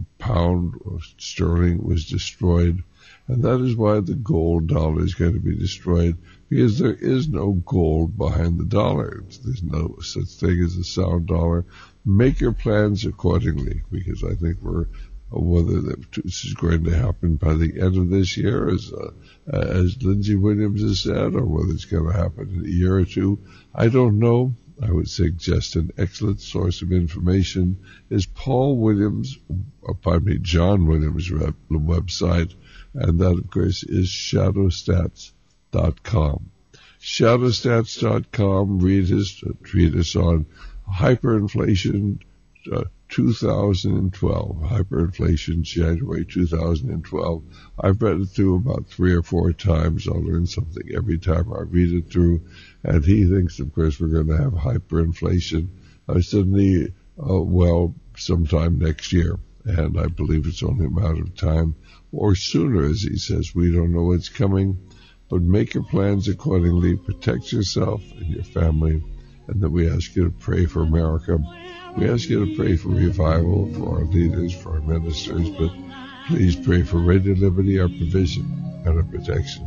pound or sterling was destroyed. And that is why the gold dollar is going to be destroyed, because there is no gold behind the dollar. There's no such thing as a sound dollar. Make your plans accordingly, because I think we're, whether this is going to happen by the end of this year, as uh, as Lindsey Williams has said, or whether it's going to happen in a year or two, I don't know. I would suggest an excellent source of information is Paul Williams, or pardon me, John Williams' website, and that, of course, is shadow stats dot com. shadow stats dot com, read his uh, treatise on hyperinflation uh, two thousand twelve, hyperinflation January two thousand twelve. I've read it through about three or four times. I'll learn something every time I read it through, and he thinks, of course, we're going to have hyperinflation uh, suddenly, uh, well, sometime next year, and I believe it's only a matter of time, or sooner, as he says. We don't know what's coming, but make your plans accordingly, protect yourself and your family, and then we ask you to pray for America. We ask you to pray for revival, for our leaders, for our ministers, but please pray for Radio Liberty, our provision and our protection.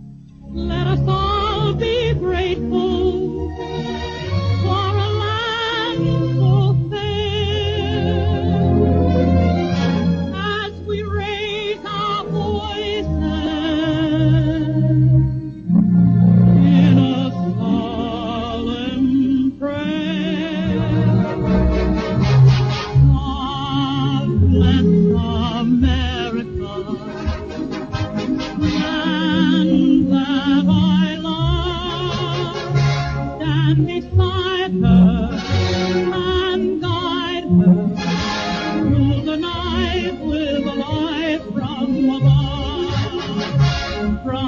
Let us all be grateful for a land so fair. As we raise our voices in a solemn prayer, God bless America, land that I love.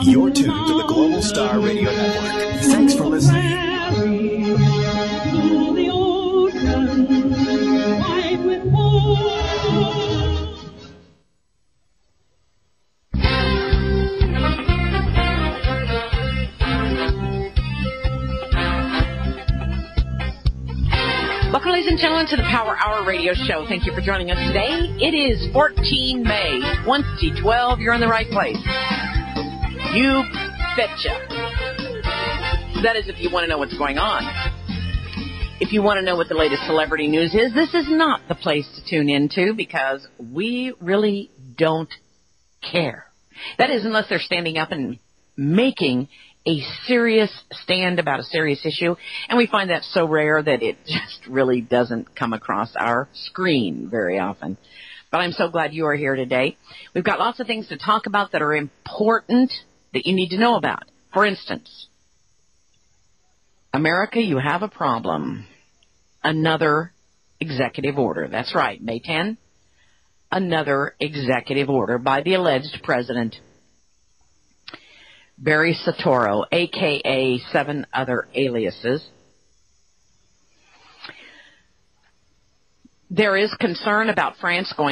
You're tuned to the Global Star Radio Network. Thanks for listening. Welcome, ladies and gentlemen, to the Power Hour Radio Show. Thank you for joining us today. It is fourteen May, twenty twelve. You're in the right place. You betcha. That is if you want to know what's going on. If you want to know what the latest celebrity news is, this is not the place to tune into because we really don't care. That is, unless they're standing up and making a serious stand about a serious issue, and we find that so rare that it just really doesn't come across our screen very often. But I'm so glad you are here today. We've got lots of things to talk about that are important that you need to know about. For instance, America, you have a problem. Another executive order. That's right, May tenth. Another executive order by the alleged president, Barry Soetoro, a k a seven other aliases. There is concern about France going